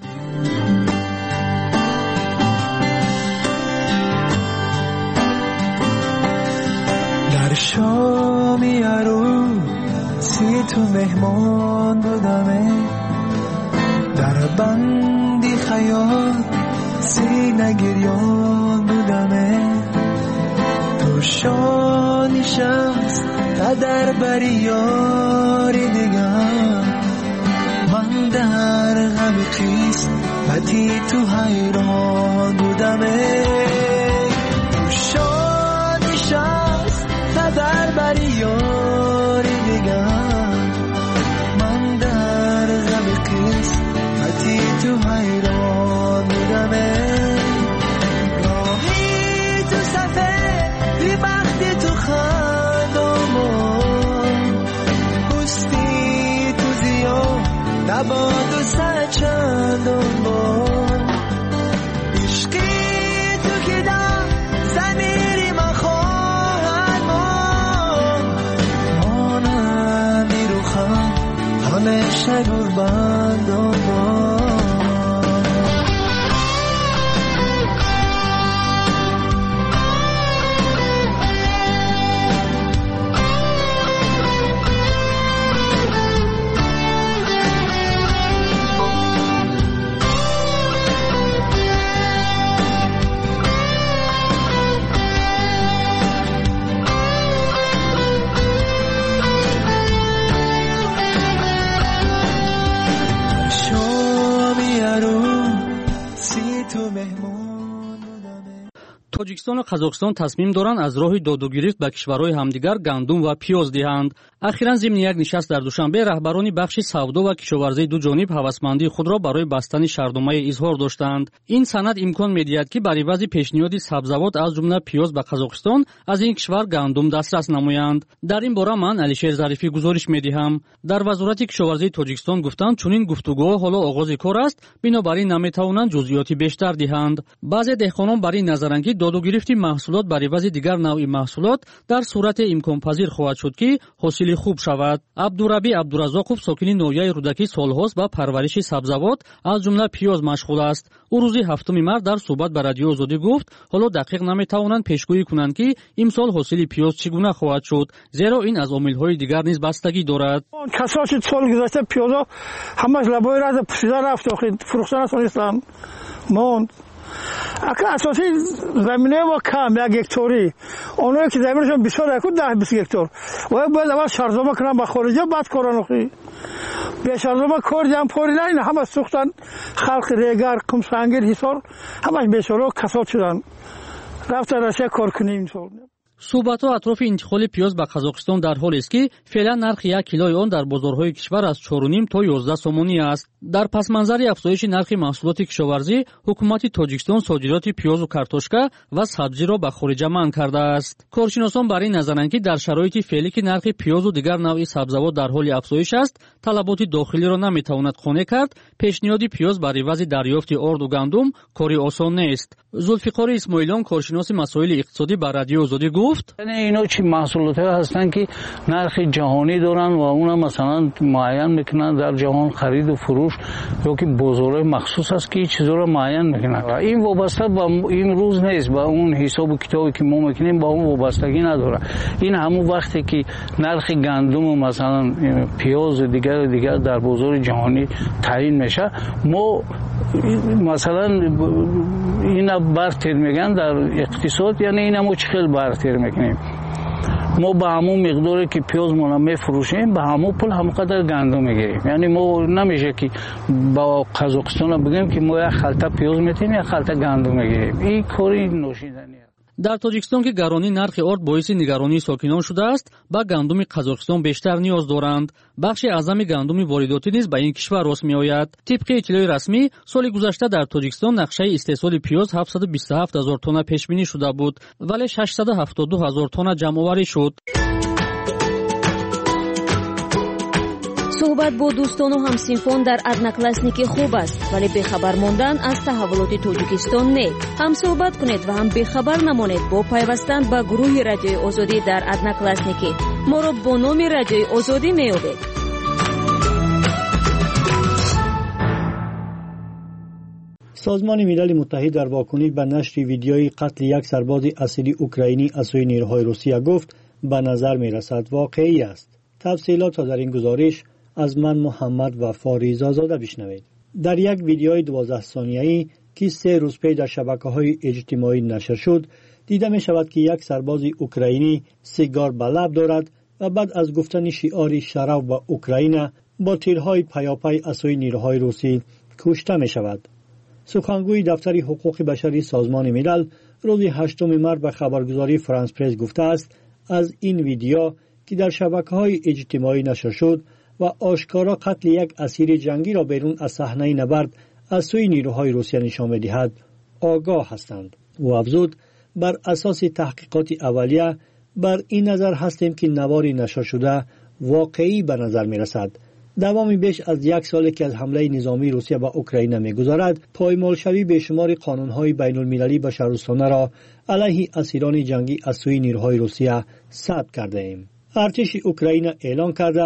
S20: در شامی عروسی تو مهمان بودمه، در بندی خیال سینه گریان بودمه، تو شانی شخص در بری یاری دیگر، من در غم قسمتی تو حیران بودمه، تو شانی شخص در بری یاری دیگر، من در غم قسمتی تو حیران بودمه، راهی تو صفه بی وقتی تو خندامون، بستی تو زیاد نباد و سچندان با، عشقی تو که در
S21: тоҷикистон ва қазоқистон тасмим доранд аз роҳи додугирифт ба кишварҳои ҳамдигар гандум ва пиёз диҳанд. ахиран зимни як нишаст дар душанбе раҳбарони бахши савдо ва кишоварзии дуҷониб ҳавасмандии худро барои бастани шаҳрномае изҳор доштанд. ин санад имкон медиҳад ки бар ивази пешниҳоди сабзавот аз ҷумла пиёз ба қазоқистон аз ин кишвар гандум дастрас намоянд. дар ин бора ман алишер зарифӣ гузориш медиҳам. дар вазорати кишоварзии тоҷикистон гуфтанд чунин гуфтугӯҳо ҳоло оғози кор аст, бинобар ин наметавонанд ҷузъиёти бештар диҳанд. баъзе деҳқонон бар ин назаранд ки додугирифти маҳсулот бар ивази дигар навъи маҳсулот дар сурате имконпазир хоҳад шуд ки ҳосили хуб шавад. абдураби абдуразоқов сокини ноҳияи рӯдакӣ солҳост ба парвариши сабзавот аз ҷумла пиёз машғул аст. ӯ рӯзи 7 март дар суҳбат ба радиои озодӣ гуфт ҳоло дақиқ наметавонанд пешгӯӣ кунанд ки имсол ҳосили пиёз чӣ гуна хоҳад шуд, зеро ин аз омилҳои дигар низ бастагӣ дорад.
S22: касоси соли гузашта пиёзо ҳамаш лабои раза пушида рафт, фурӯхта натонистанд монд. асосии заминаи мо кам, 1 гектори, онҳое ки заминашон бисёр 10-20 гектор бояд аввал шарзома кунанд ба хориҷа, баъд коранохӣ бешарзома кор ҷамъпори на ин ҳама сӯхтанд. халқи регар, қумсангир, ҳисор ҳамаш бешора касод шуданд, рафтан Россия коркунӣ имсол.
S21: суҳбатҳо атрофи интиқоли пиёз ба қазоқистон дар ҳолест ки феълан нархи 1 килои он дар бозорҳои кишвар аз 4.5 то 11 сомонӣ аст. дар пасманзари афзоиши нархи маҳсулоти кишоварзӣ ҳукумати тоҷикистон содироти пиёзу картошка ва сабзиро ба хориҷа манъ кардааст. коршиносон бар ин назаранд ки дар шароити феълӣ ки нархи пиёзу дигар навъи сабзавот дар ҳоли афзоиш аст, талаботи дохилиро наметавонад қонеъ кард. пешниҳоди пиёз бар ивази дарёфти орду гандум кори осон нест. зулфиқори исмоилон коршиноси масоили иқтисодӣ ба радиои озодӣ гуфт:
S23: اینا چی محصولات هستن که نرخ جهانی دارن و اونا مثلا معین میکنن در جهان خرید و فروش یا که بازارهای مخصوص است که چیزا رو معین میکنن. این وابسته به این روز نیست، با اون حساب و کتابی که ما میکنیم با اون وابستگی نداره. این همون وقتی که نرخ گندم و مثلا پیاز و دیگر در بازار جهانی تعیین میشه، ما مثلا اینا برتر میگن در اقتصاد، یعنی اینا ما چخیل برتر میکنیم. ما به همون مقداری که پیاز ما میفروشیم به همون پول همونقدر گندم میگیریم. یعنی ما نمیشه که با قزاقستان بگیم که ما یک خلطه پیاز میتیم یا خلطه گندم میگیریم. این کاری نوشیدنیه.
S21: дар тоҷикистон ки гаронии нархи орд боиси нигаронии сокинон шудааст, ба гандуми қазоқистон бештар ниёз доранд. бахши аъзами гандуми воридотӣ низ ба ин кишвар рост меояд. тибқи иттилои расмӣ соли гузашта дар тоҷикистон нақшаи истеҳсоли пиёз 727 000 тонна пешбинӣ шуда буд, вале 672 000 тонна ҷамъоварӣ шуд.
S13: суҳбат бо дӯстону ҳамсинфон дар одноклассники хуб аст, вале бехабар мондан аз таҳаввулоти тоҷикистон не. ҳам суҳбат кунед ва ҳам бехабар намонед бо пайвастан ба гурӯҳи радиои озодӣ дар одноклассники. моро бо номи радиои озодӣ меёбед.
S17: سازمان ملل متحد در واکنش به نشر ویدیوی قتل یک سرباز اسیری اوکراینی از سوی نیروهای روسیه گفت به نظر می‌رسد واقعی است. تفصیلات را در این گزارش از من محمد و فاریزا زاده بشنوید. در یک ویدیوی 12 ثانیه‌ای که 3 روز پیش در شبکه‌های اجتماعی نشر شد، دیده می‌شود که یک سرباز اوکراینی سیگار به لب دارد و بعد از گفتن شعار شرف و اوکراین با تیرهای پیاپی از سوی نیروهای روسی کشته می‌شود. سخنگوی دفتر حقوق بشری سازمان ملل روز 8 مارس به خبرگزاری فرانس پرس گفته است از این ویدیو که در شبکه‌های اجتماعی نشر شد و آشکارا قتل یک اسیر جنگی را بیرون از صحنه نبرد از سوی نیروهای روسیه نشان می‌دهد آگاه هستند. او افزود بر اساس تحقیقات اولیه بر این نظر هستیم که نواری نشر شده واقعی به نظر می‌رسد. دوامی بیش از 1 سال که از حمله نظامی روسیه به اوکراین می‌گذرد، پایمالشوی بیشمار قانون‌های بین‌المللی بشردوستانه را علیه اسیران جنگی از سوی نیروهای روسیه ثبت کرده ایم. ارتش اوکراین اعلام کرده است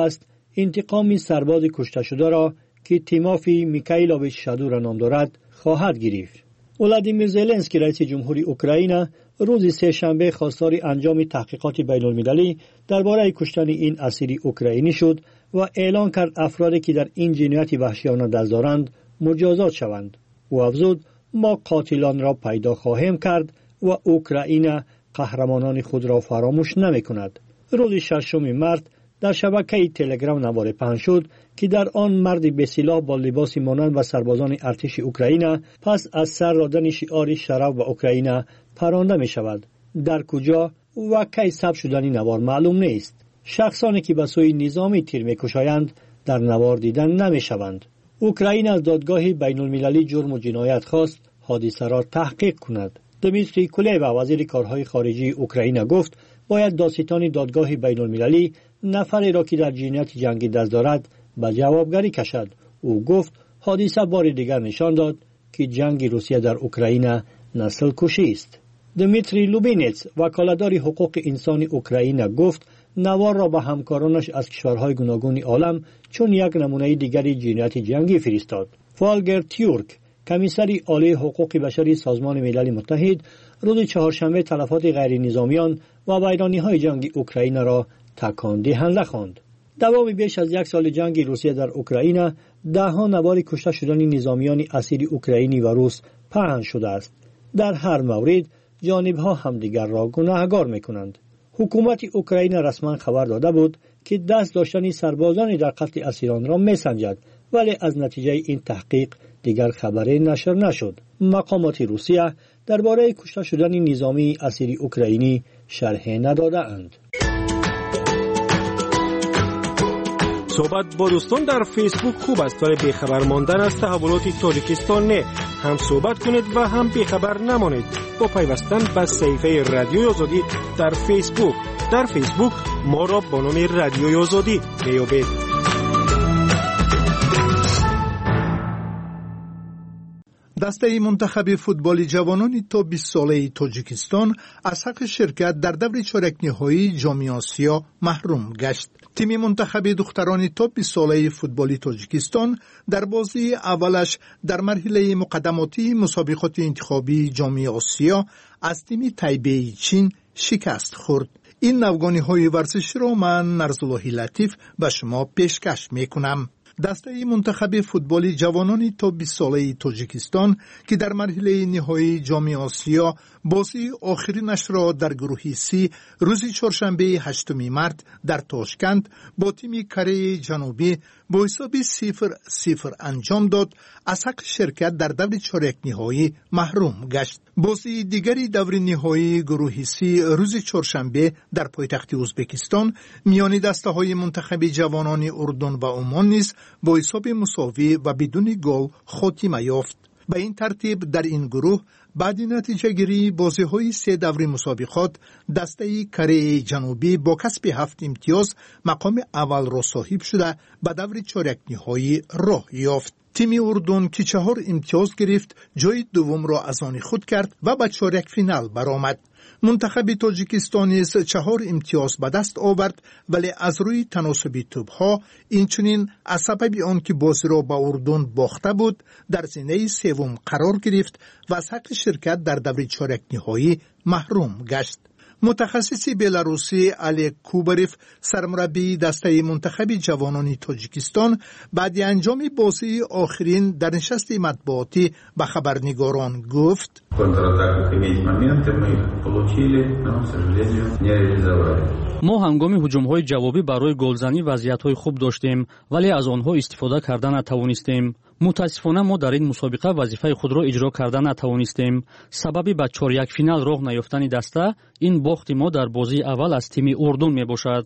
S3: انتقام سرباز کشته شده را که تیموفی میکائیلوویچ شادو را نام دارد خواهد گرفت. ولادیمیر زلنسکی رئیس جمهوری اوکراین روز سه‌شنبه خواستار انجام تحقیقات بین‌المللی درباره کشتن این اسیر اوکراینی شد و اعلان کرد افرادی که در این جنایت وحشیانه دست دارند مجازات شوند. او افزود ما قاتلان را پیدا خواهیم کرد و اوکراین قهرمانان خود را فراموش نمی‌کند. روز 6 مارس در شبکه تلگرام نوار پخش شد که در آن مرد به سلاح با لباس مانند و سربازان ارتش اوکراین پس از سر دادن شعار شرف و اوکراین پرانده می شود. در کجا و کی ثبت شدن نوار معلوم نیست. شخصانی که به سوی نظامی تیر می کشایند در نوار دیدن نمی شوند. اوکراین از دادگاه بین المللی جرم و جنایت خواست حادثه را تحقیق کند. دمیتری کولبا وزیر کارهای خارجی اوکراین گفت باید دادستان دادگاه بین المللی نفری را که در جنایت جنگی دست دارد به جوابگری کشد. او گفت حادثه بار دیگر نشان داد که جنگ روسیه در اوکراین نسل کشی است. دمیتری لوبینتس وکالتدار حقوق انسان اوکراین گفت نوار را به همکارانش از کشورهای گوناگون عالم چون یک نمونه دیگری جنایت جنگی فرستاد. فالگر تیورک کمیسر عالی حقوق بشری سازمان ملل متحد روز چهارشنبه تلفات غیر نظامیان و ویرانی‌های جنگ اوکراین را تکان دهنده خواند. دوام بیش از یک سال جنگ روسیه در اوکراین ده‌ها نوار کشته شدن نظامیان اسیر اوکراینی و روس پهن شده است. در هر مورد جانب‌ها همدیگر را گناهکار می‌کنند. حکومت اوکراین رسما خبر داده بود که دست داشتن سربازان در قتل اسیران را می‌سنجد، ولی از نتیجه این تحقیق دیگر خبری نشر نشد. مقامات روسیه درباره کشته شدن نظامی اسیر اوکراینی شرحی نداده‌اند.
S10: صحبت با دوستان در فیسبوک خوب است ولی بیخبر ماندن از تحولات تاجیکستان نه. هم صحبت کنید و هم بیخبر نمانید با پیوستن به صفحه رادیوی آزادی در فیسبوک. در فیسبوک ما را با نام رادیوی آزادی بیابید.
S4: دسته منتخب فوتبال جوانان تا 20 ساله تاجیکستان از حق شرکت در دور چهارک نهایی جام آسیا محروم گشت. تیم منتخب دختران تا 20 ساله فوتبال تاجیکستان در بازی اولش در مرحله مقدماتی مسابقات انتخابی جام آسیا از تیم تایبه چین شکست خورد. این نوگانی‌های ورزشی را من نرزالله لطیف به شما پیشکش می‌کنم. دسته منتخب فوتبال جوانان تا 20 ساله تاجیکستان که در مرحله نهایی جام آسیا بازی آخرینش را در گروه سی روز چهارشنبه 8 مارس در تاشکند با تیم کره جنوبی با حساب 0-0 انجام داد، از حق شرکت در دور چهارک نهایی محروم گشت. بازی دیگری دور نهایی گروه سی روز چهارشنبه در پایتخت ازبکستان میان دسته های منتخب جوانان اردن و عمان نیز با حساب مساوی و بدون گل خاتمه یافت. به این ترتیب در این گروه بعد نتیجه گیری بازی های 3 دور مسابقات دسته کره جنوبی با کسب 7 امتیاز مقام اول را صاحب شده به دور چهارک نهایی راه یافت. تیم اردن که 4 امتیاز گرفت جای دوم را از آن خود کرد و به چهارک فینال برآمد. منتخب تاجیکستان نیز 4 امتیاز به دست آورد ولی از روی تناسب توپ‌ها اینچنین از سبب آنکه بازی را به اردن باخته بود در زینه سوم قرار گرفت و از حق شرکت در دور چهارک نهایی محروم گشت. متخصص بلاروسی علی کوبریف سرمربی دسته منتخب جوانان تاجیکستان بعد انجام بازی آخرین در نشست مطبوعاتی به خبرنگاران گفت
S21: ما هنگام هجوم‌های جوابی برای گلزنی وضعیت‌های خوب داشتیم ولی از آنها استفاده کردن نتوانستیم. متاسفانه ما در این مسابقه وظیفه خود را اجرا کردن نتوانستیم. سببی به 4-1 فینال راه نیافتن دسته این باخت ما در بازی اول از تیم اردن میباشد.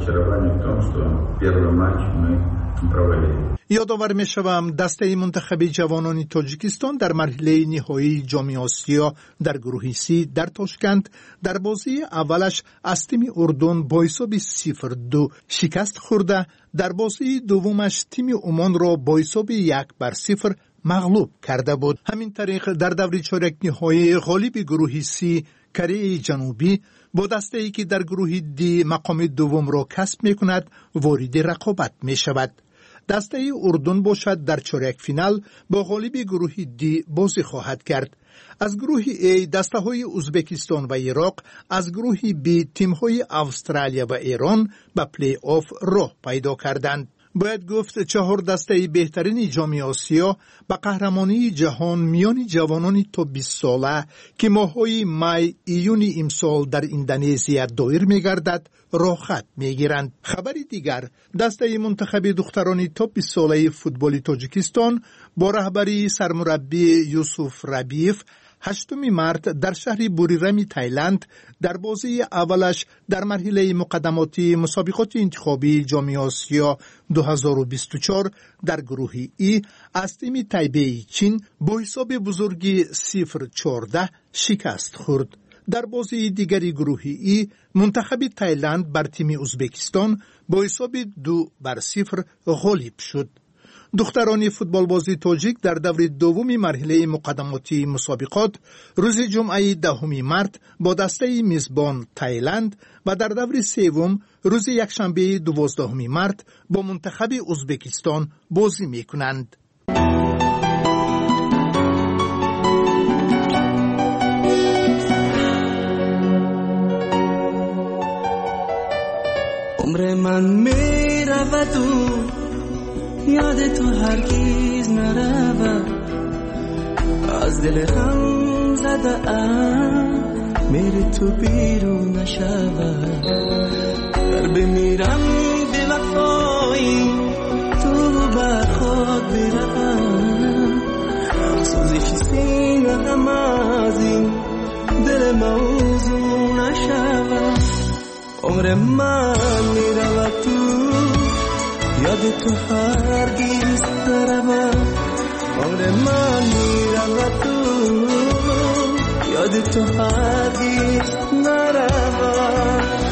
S4: یادآور میشوم دسته منتخب جوانان تاجیکستان در مرحله نهایی جام آسیا در گروه سی در تاشکند در بازی اولش از تیم اردن با حساب 0-2 شکست خورده، در بازی دومش تیم عمان را با حساب 1-0 مغلوب کرده بود. همین طریق در دور چهارک نهایی غالب گروه سی کره جنوبی با دسته‌ای که در گروه دی مقام دوم را کسب می‌کند وارد رقابت می‌شود. دسته اردن باشد در چهارک فینال با غالب گروه دی بازی خواهد کرد. از گروه A دسته‌های ازبکستان و عراق، از گروه B تیم‌های استرالیا و ایران به پلی آف راه پیدا کردند. باید گفت 4 دسته بهترین جام آسیا به قهرمانی جهان میان جوانان تا 20 ساله که ماه‌های می ایون امسال در اندونزیا دایر می‌گردد راه خط می‌گیرند. خبری دیگر، دسته منتخب دختران تا 20 ساله فوتبال تاجیکستان با رهبری سرمربی یوسف ربیف 8 مارس در شهر بوریرم تایلند در بازی اولش در مرحله مقدماتی مسابقات انتخابی جام آسیا 2024 در گروه ای از تیم تایبه چین با حساب بزرگی 0-14 شکست خورد. در بازی دیگری گروه ای منتخب تایلند بر تیم ازبکستان با حساب 2-0 غالب شد. دختران فوتبال بازی تاجیک در دور دوم مرحله مقدماتی مسابقات روز جمعه 10 مارس با دسته میزبان تایلند و در دور سوم روز یکشنبه 12 مارس با منتخب ازبکستان بازی می‌کنند.
S20: عمر من میرود و یاد تو هرگز نرود، از دل غم زده ام میری تو بیرون نشود. در بمیرم به وفایی تو بر خود بروم، سوزش سینه غم از این دل موضوع نشود. عمر من میرود تو یاد تو هرگز نرود، عمر من میرود تو یاد تو هرگز نرود.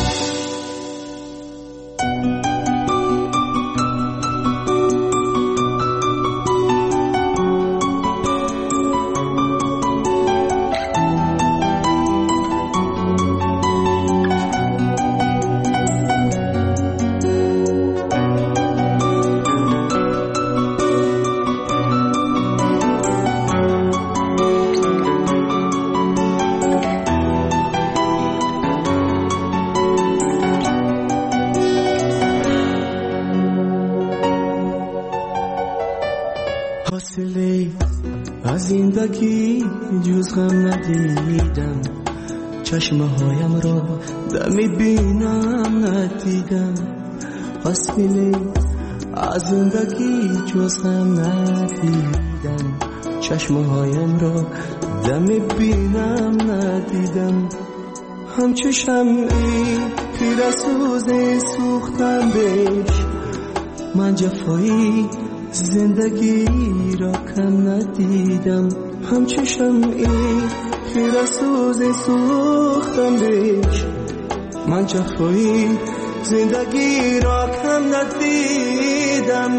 S20: از زندگی جز غم ندیدم، چشمه هایم را دمی بینم ندیدم. حاصله از زندگی جز غم ندیدم، چشمه هایم را دمی بینم ندیدم. همچو شمعی پیر سوز سوختم بهش، من جفایی زندگی را کم ندیدم. همچو شمعی پیر سوز سوختم بهش، من جفایی زندگی را کم ندیدم.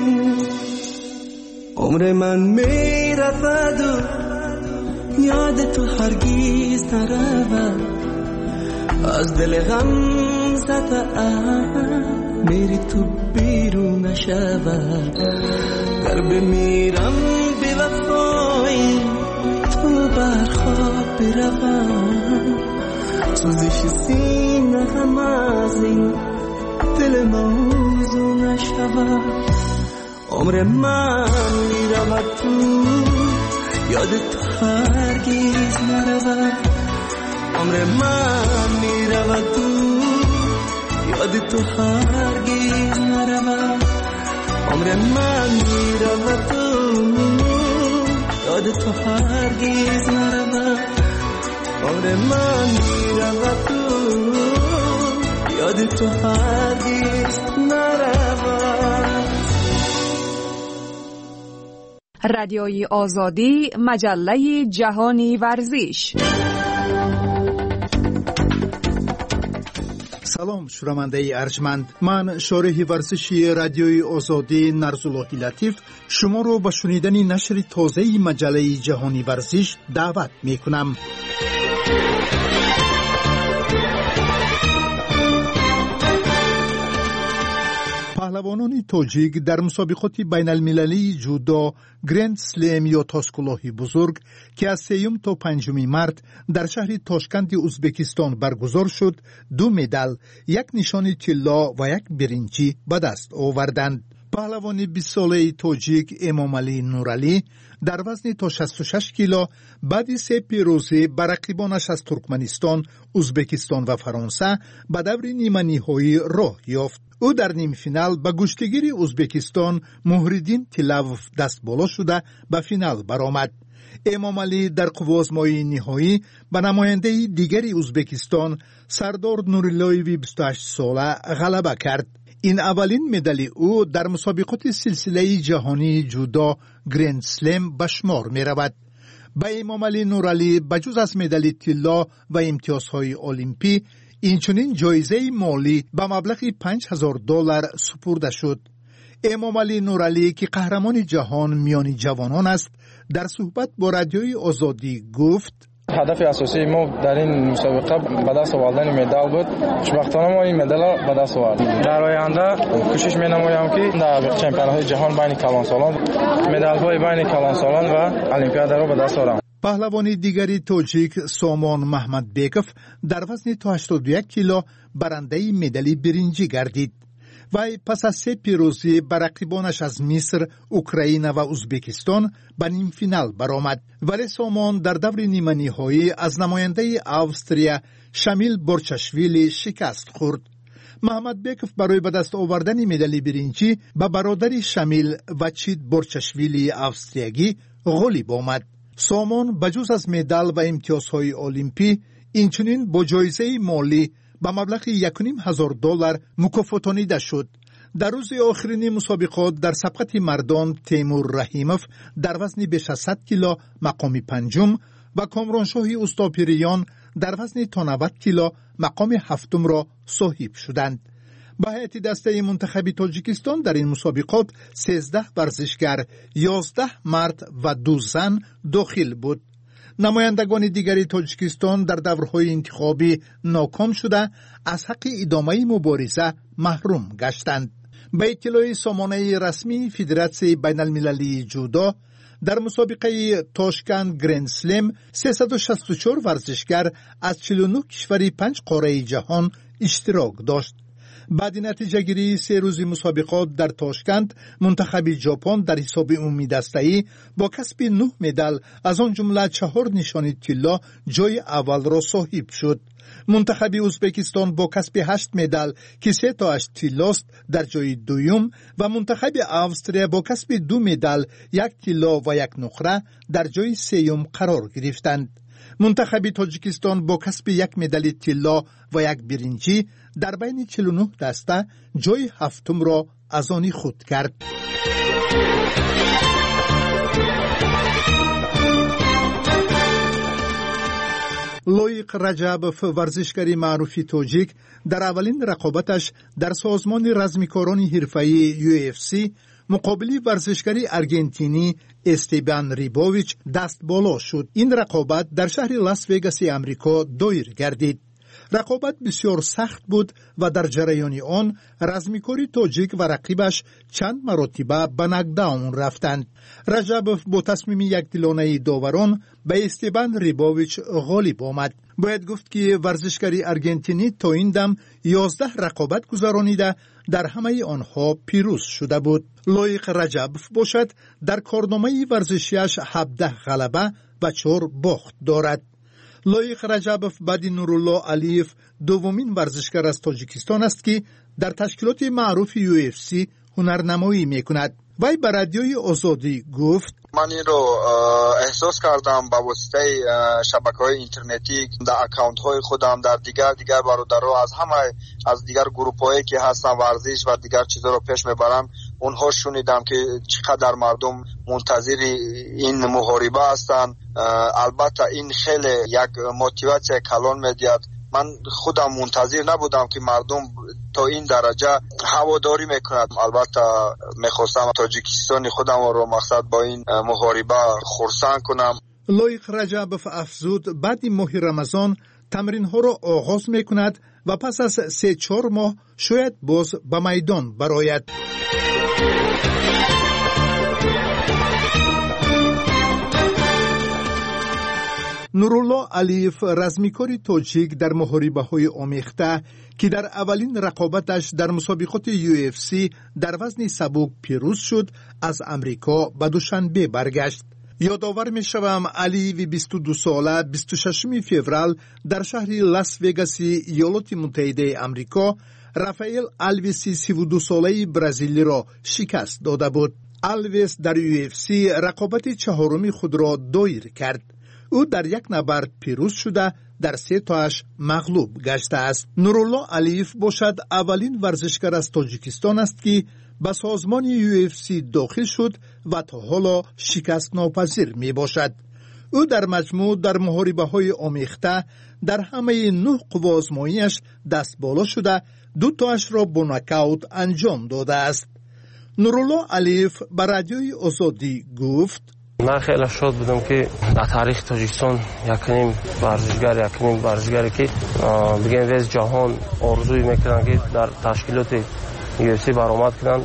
S20: عمر من میرود و یاد تو هرگز نرود، از دل غم زده ام میری تو بیرون نشود. گر بمیرم به وفایی تو بر خواب بروم، سوزش سینه غم از این دل موضوع نشود. عمر من میرود تو یاد تو هرگز نرود، عمر من میرود تو یاد تو هرگز نرود. عمر من میرود تو یاد تو هرگز نرود، عمر من میرود تو یاد تو هرگز نرود.
S1: رادیوی آزادی، مجله جهانی ورزش.
S4: سلام شنونده ارجمند، من شارح ورزشی رادیوی آزادی نرزالله لطیف شما رو به شنیدن نشر تازه مجله جهانی ورزش دعوت می کنم. پهلوانان تاجیک در مسابقات بین المللی جودو گرند سلم یا تاسکلاهی بزرگ که از 3 تا 5 مارت در شهر تاشکند ازبکستان برگزار شد 2 مدال، 1 نشان طلا و 1 برنجی به دست آوردند. پهلوان 20 ساله تاجیک امامعلی نورعلی در وزن تا 66 کیلو بعد 3 پیروزی بر رقیبانش از ترکمنستان، ازبکستان و فرانسه به دور نیمه نهایی راه یافت. او در نیم فینال به گشتگیر ازبکستان مهردین تیلاوف دست بالا شده به فینال برآمد. امامعلی در قوازمایی نهایی به نماینده دیگری ازبکستان سردار نوراللهیوی 28 ساله غلبه کرد. این اولین مدال او در مسابقات سلسله جهانی جودو گرند سلم به شمار می رود. به امامعلی نورعلی بجز از مدال طلا و امتیازهای المپی اینچنین جایزه مالی به مبلغ $5,000 سپرده شد. امامعلی نورعلی که قهرمان جهان میان جوانان است در صحبت با رادیوی آزادی گفت:
S2: هدف اساسی ما در این مسابقه به دست آوردن مدال بود. خوشبختانه ما این مدال را به دست آوردیم. در آینده کوشش می‌نمایم که در چمپیونات جهان بین کلانسالان مدال‌های بین کلانسالان و المپیاد را به دست آورم.
S4: پهلوان دیگری تاجیک سامان محمد بیکوف در وزن تا 81 کیلو برنده مدال برنجی گردید. وی پس از 3 پیروزی بر رقیبانش از مصر، اوکراین و ازبکستان به نیم فینال برآمد. ولی سامان در دور نیمه نهایی از نماینده اوستریا شامیل بورچاشویلی شکست خورد. محمد بیکوف برای به دست آوردن مدال برنجی به برادر شامیل وچید بورچاشویلی اوستریایی غالب آمد. سامان بجز از مدال و امتیازهای المپی اینچنین با جایزه مالی به مبلغ $1,500 مکافاتانیده شد. در روز آخرین مسابقات در سبقت مردان تیمور رحیموف در وزن بیش از 100 کیلو مقام 5 و کامرانشاه استاپیریان در وزن تا 90 کیلو مقام 7 را صاحب شدند. به هیئت دسته منتخب تاجیکستان در این مسابقات 13 ورزشگر، 11 مرد و 2 زن داخل بود. نمایندگان دیگری تاجیکستان در دورهای انتخابی ناکام شده از حق ادامه مبارزه محروم گشتند. به اطلاع سامانه رسمی فدراسیون بین المللی جودو در مسابقه تاشکند گرند سلم 364 ورزشگر از 49 کشور 5 قاره جهان اشتراک داشت. بعد نتیجه گیری 3 روز مسابقات در تاشکند، منتخب ژاپن در حساب عمومی دسته‌ای با کسب 9 مدال از آن جمله 4 نشان طلا جای اول را صاحب شد. منتخب ازبکستان با کسب 8 مدال که 3 تاش طلاست در جای دوم و منتخب اوستریا با کسب 2 مدال، 1 طلا و 1 نقره در جای سوم قرار گرفتند. منتخب تاجیکستان با کسب 1 مدال طلا و 1 برنجی در بین 49 دسته جای 7 را از آن خود کرد. لویق رجبوف ورزشکار معروف تاجیک در اولین رقابتش در سازمان رزمکاران حرفه‌ای UFC مقابل ورزشکار ارژنتینی استیبان ریبوویچ دست بالا شد. این رقابت در شهر لاس وگاس آمریکا دایر گردید. رقابت بسیار سخت بود و در جریان آن رزمکار تاجیک و رقیبش چند مرتبه به ناکداون رفتند. رجبوف با تصمیم یکدلانه داوران به استیبان ریبوویچ غالب آمد. باید گفت که ورزشکار ارژنتینی تا این دم 11 رقابت گذرانیده در همه آنها پیروز شده بود. لویق رجبوف باشد در کارنامه ورزشیش 17 غلبه و 4 باخت دارد. لویق رجبوف بعد نورالله علیف دومین ورزشکار از تاجیکستان است که در تشکیلات معروف UFC هنرنمایی میکند. وی به رادیوی آزادی گفت:
S5: من این رو احساس کردم با واسطه شبکه‌های اینترنتی در اکانت‌های خودم در دیگر برادرها از همه از دیگر گروه‌هایی که هستن ورزش و دیگر چیزا رو پیش میبرن اونها شنیدم که چقدر مردم منتظر این محاربه هستن. البته این خیلی یک موتیواسیون کلان میدهد. من خودم منتظر نبودم که مردم تا این درجه هواداری میکنند. البته میخواستم تاجیکستان خودم رو مقصد با این محاربه خرسند کنم.
S4: لویق رجبوف افزود بعد ماه رمضان تمرین‌ها را آغاز می‌کند و پس از 3-4 ماه شاید باز به میدان برآید. نورالله علیف رزمیکاری تاجیک در محاربه‌های آمیخته که در اولین رقابتش در مسابقات UFC در وزن سبک پیروز شد، از امریکا به دوشنبه برگشت. یادآور می‌شوم علی 22 ساله 26 فوریه در شهر لاس وگاس ایالات متحده آمریکا رافائل آلویس 32 ساله برزیلی را شکست داده بود. آلویس در UFC رقابت چهارمی خود را دایر کرد. او در یک نبرد پیروز شده در 3 تاش مغلوب گشته است. نورالله علیف باشد اولین ورزشکار از تاجیکستان است که به سازمان UFC داخل شد و تا حالا شکست ناپذیر می باشد. او در مجموع در محاربه‌های آمیخته در همه 9 قوا آزمایی‌اش دست بالا شده 2 تاش را با ناکاوت انجام داده است. نورالله علیف به رادیوی آزادی گفت:
S7: من خیلی شاد بودم که در تاریخ تاجیکستان یکنیم ورزشگری که بگیم وز جهان آرزوی میکنن که در تشکیلات UFC برآمد کنند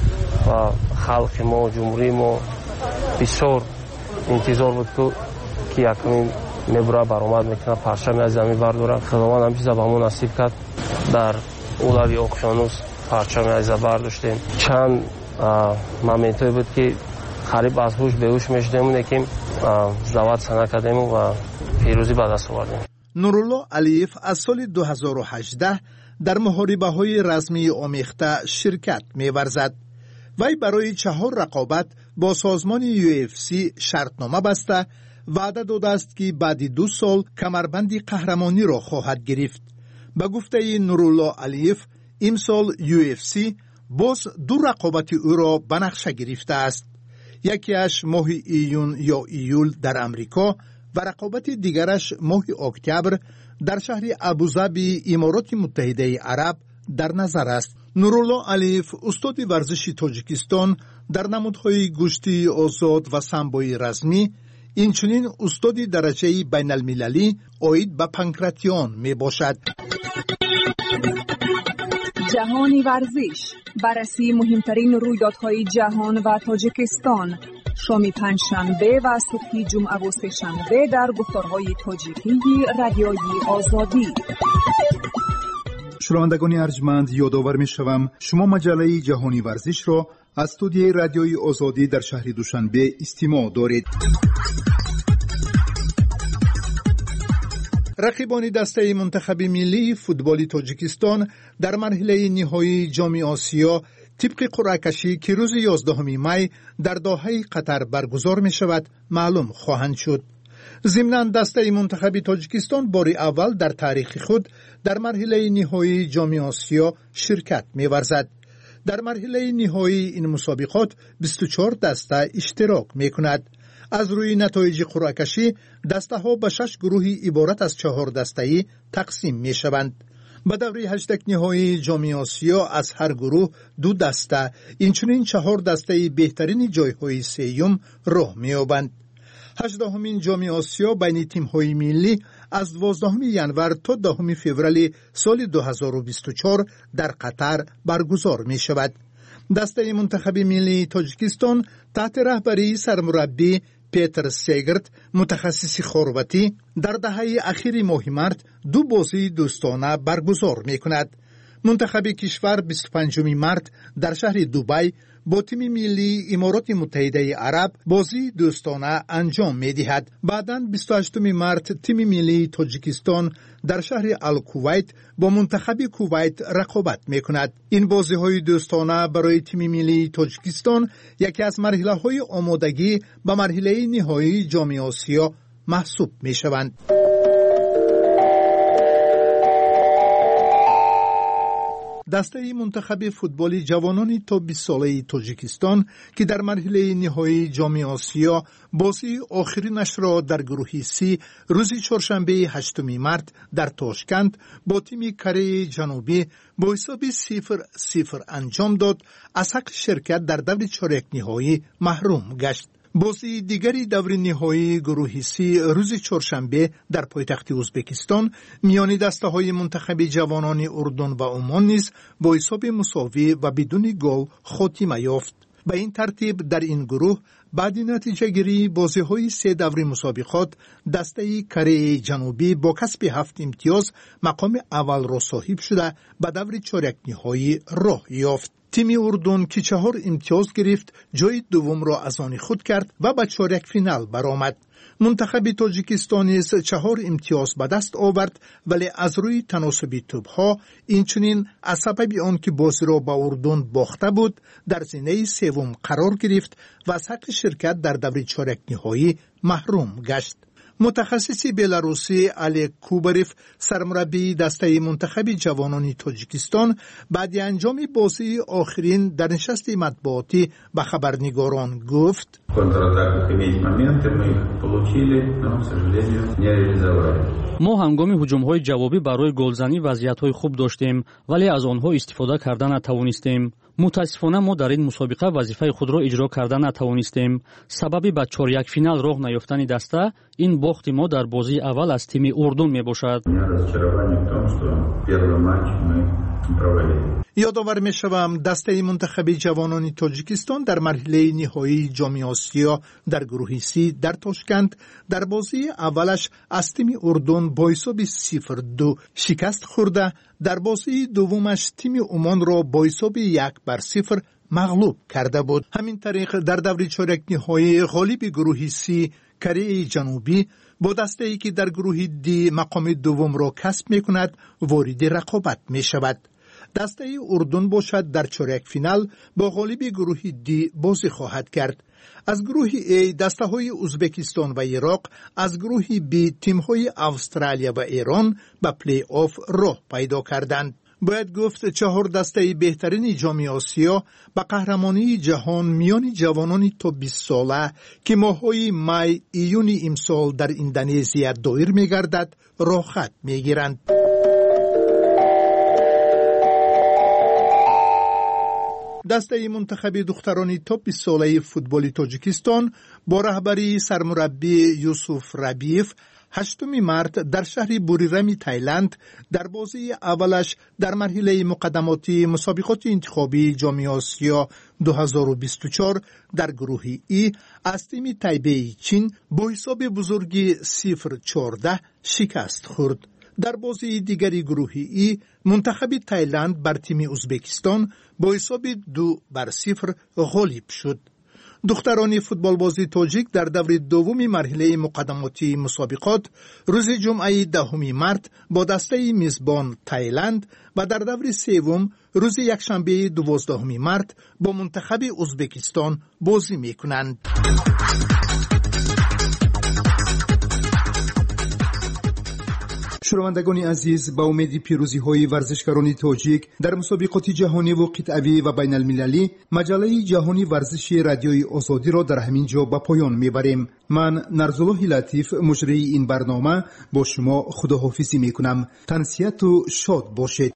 S7: و خلق ما جمهوری ما بسیار انتظار بود که یکنیم میبره برآمد میکنه پرچم از زمین برداره. خداوند هم چیزا به ما نصیب کرد. در اولوی اقیانوس پرچم از برداشتیم. چند مومنت‌های بود که قریب از هوش به هوش میشدیم که زواد سنا کردیم و پیروزی به دست آوردیم.
S4: نورالله علیف از سال 2018 در محاربه‌های رزمی آمیخته شرکت می‌ورزد. وی برای 4 رقابت با سازمان UFC شرطنامه بسته وعده داده است که بعد 2 سال کمربند قهرمانی را خواهد گرفت. به گفته نورالله علیف امسال UFC باز 2 رقابت او را به نقشه گرفته است. یکیش ماه ایون یا ایول در امریکا و رقابت دیگرش ماه اکتبر در شهر ابوظبی امارات متحده عرب در نظر است. نورالله علیف استاد ورزش تاجیکستان در نمودهای گشتی آزاد و سامبوی رزمی، اینچنین استاد درجه بین المللی آید به پانکراتیون می باشد.
S1: جهانی ورزش، بررسی مهمترین رویدادهای جهان و تاجیکستان، شام پنجشنبه و صبح جمعه و سه‌شنبه در گفتارهای تاجیکی رادیوی آزادی.
S4: شنوندگان ارجمند، یادآور می‌شوم شما مجله جهانی ورزش را از استودیوی رادیوی آزادی در شهر دوشنبه استماع دارید. رقیبان دسته منتخب ملی فوتبال تاجیکستان در مرحله نهایی جام آسیا طبق قرعه کشی که روز 11 می در دوحه قطر برگزار می شود معلوم خواهند شد. ضمناً دسته منتخب تاجیکستان بار اول در تاریخ خود در مرحله نهایی جام آسیا شرکت می ورزد. در مرحله نهایی این مسابقات 24 دسته اشتراک می کند. از روی نتایج قرعه کشی دسته ها به 6 گروهی عبارت از 4 دسته‌ای تقسیم می شوند. به دوره 8 نهایی جام آسیا از هر گروه 2 دسته، اینچنین 4 دسته بهترین جایهای سوم راه می یابند. 18مین جام آسیا بین تیم‌های ملی از 12 ژانویه تا 10 فوریه سال 2024 در قطر برگزار می شود. دسته منتخب ملی تاجیکستان تحت رهبری سرمربی پیتر سیگرت متخصص خرواتی در دهه اخیر ماه مارس 2 بازی دوستانه برگزار می کند. منتخب کشور 25 مارس در شهر دبی با تیم ملی امارات متحده عرب بازی دوستانه انجام می دهد. بعداً 28 مارس تیم ملی تاجیکستان در شهر الکویت با منتخب کویت رقابت می کند. این بازی های دوستانه برای تیم ملی تاجیکستان یکی از مرحله های آمادگی به مرحله نهایی جام آسیا محسوب می شوند. دسته منتخب فوتبال جوانان تا 20 ساله تاجیکستان که در مرحله نهایی جام آسیا بازی آخرینش را در گروه سی روز چهارشنبه 8 مارس در تاشکند با تیم کره جنوبی با حساب 0-0 انجام داد، از حق شرکت در دور چهارک نهایی محروم گشت. بازی دیگری دور نهایی گروه سی روز چهارشنبه در پایتخت ازبکستان میان دسته‌های منتخب جوانان اردن و عمان نیز با حساب مساوی و بدون گل خاتمه یافت. به این ترتیب در این گروه بعد نتیجه گیری بازی‌های سه دور مسابقات دسته کره جنوبی با کسب 7 امتیاز مقام اول را صاحب شده به دور چهارک نهایی راه یافت. تیم اردن که 4 امتیاز گرفت جای دوم را از آن خود کرد و به چهارک فینال برآمد. منتخب تاجیکستان نیز 4 امتیاز به دست آورد، ولی از روی تناسب توپ‌ها اینچنین از سبب آنکه بازی را به اردن باخته بود در زینه سوم قرار گرفت و از حق شرکت در دور چهارک نهایی محروم گشت. متخصص بلاروسی علی کوبریف سرمربی دسته منتخب جوانان تاجیکستان بعد انجام بازی آخرین در نشست مطبوعاتی به خبرنگاران گفت:
S21: ما هنگام هجوم‌های جوابی برای گلزنی وضعیت‌های خوب داشتیم، ولی از آنها استفاده کردن نتوانستیم. متاسفانه ما در این مسابقه وظیفه خود را اجرا کردن نتوانستیم. سببی به 4-1 فینال راه نیافتن دسته این باخت ما در بازی اول از تیم اردن میباشد.
S4: یادآور می‌شوم دسته منتخب جوانان تاجیکستان در مرحله نهایی جام آسیا در گروه سی در تاشکند در بازی اولش از تیم اردن با حساب 0-2 شکست خورده، در بازی دومش تیم عمان را با حساب 1-0 مغلوب کرده بود. همین طریق در دور چهارک نهایی غالب گروه سی کره جنوبی با دسته‌ای که در گروه دی مقام دوم را کسب می‌کند وارد رقابت می‌شود. دسته اردن باشد در چهارک فینال با غالب گروه دی بازی خواهد کرد. از گروه ای دسته های ازبکستان و عراق، از گروه بی تیم های استرالیا و ایران به پلی آف راه پیدا کردند. باید گفت 4 دسته بهترین جام آسیا به قهرمانی جهان میان جوانان تا 20 ساله که ماه‌های می ایون امسال در اندونزیا دایر می‌گردد راه خط می‌گیرند. دسته منتخب دختران تا 20 ساله فوتبال تاجیکستان با رهبری سرمربی یوسف ربیف 8 مارس در شهر بوریرم تایلند در بازی اولش در مرحله مقدماتی مسابقات انتخابی جام آسیا 2024 در گروه ای از تیم تایبه چین با حساب بزرگی 0-14 شکست خورد. در بازی دیگری گروهی ای منتخب تایلند بر تیم ازبکستان با حساب 2-0 غالب شد. دختران فوتبال بازی تاجیک در دور دوم مرحله مقدماتی مسابقات روز جمعه 10 مارس با دسته میزبان تایلند و در دور سوم روز یکشنبه 12 مارس با منتخب ازبکستان بازی میکنند. شنوندگان عزیز، با امید پیروزی های ورزشکاران تاجیک در مسابقات جهانی و قطعی و بین المللی مجله جهانی ورزش رادیوی آزادی را در همین جا به پایان میبریم. من نرزالله لطیف مجری این برنامه با شما خداحافظی میکنم. تنسیت و شاد باشید.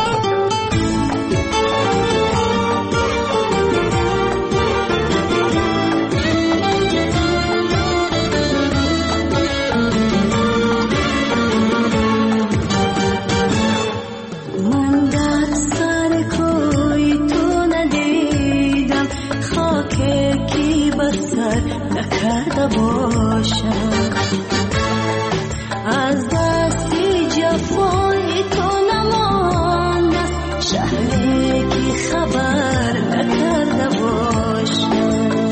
S16: از دستی جفای تو نماند است، شهری که خبر نکرده باشم.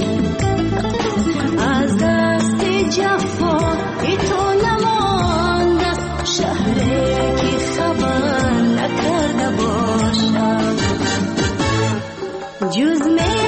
S16: از دستی جفای تو نماند است، شهری که خبر نکرده باشم. جز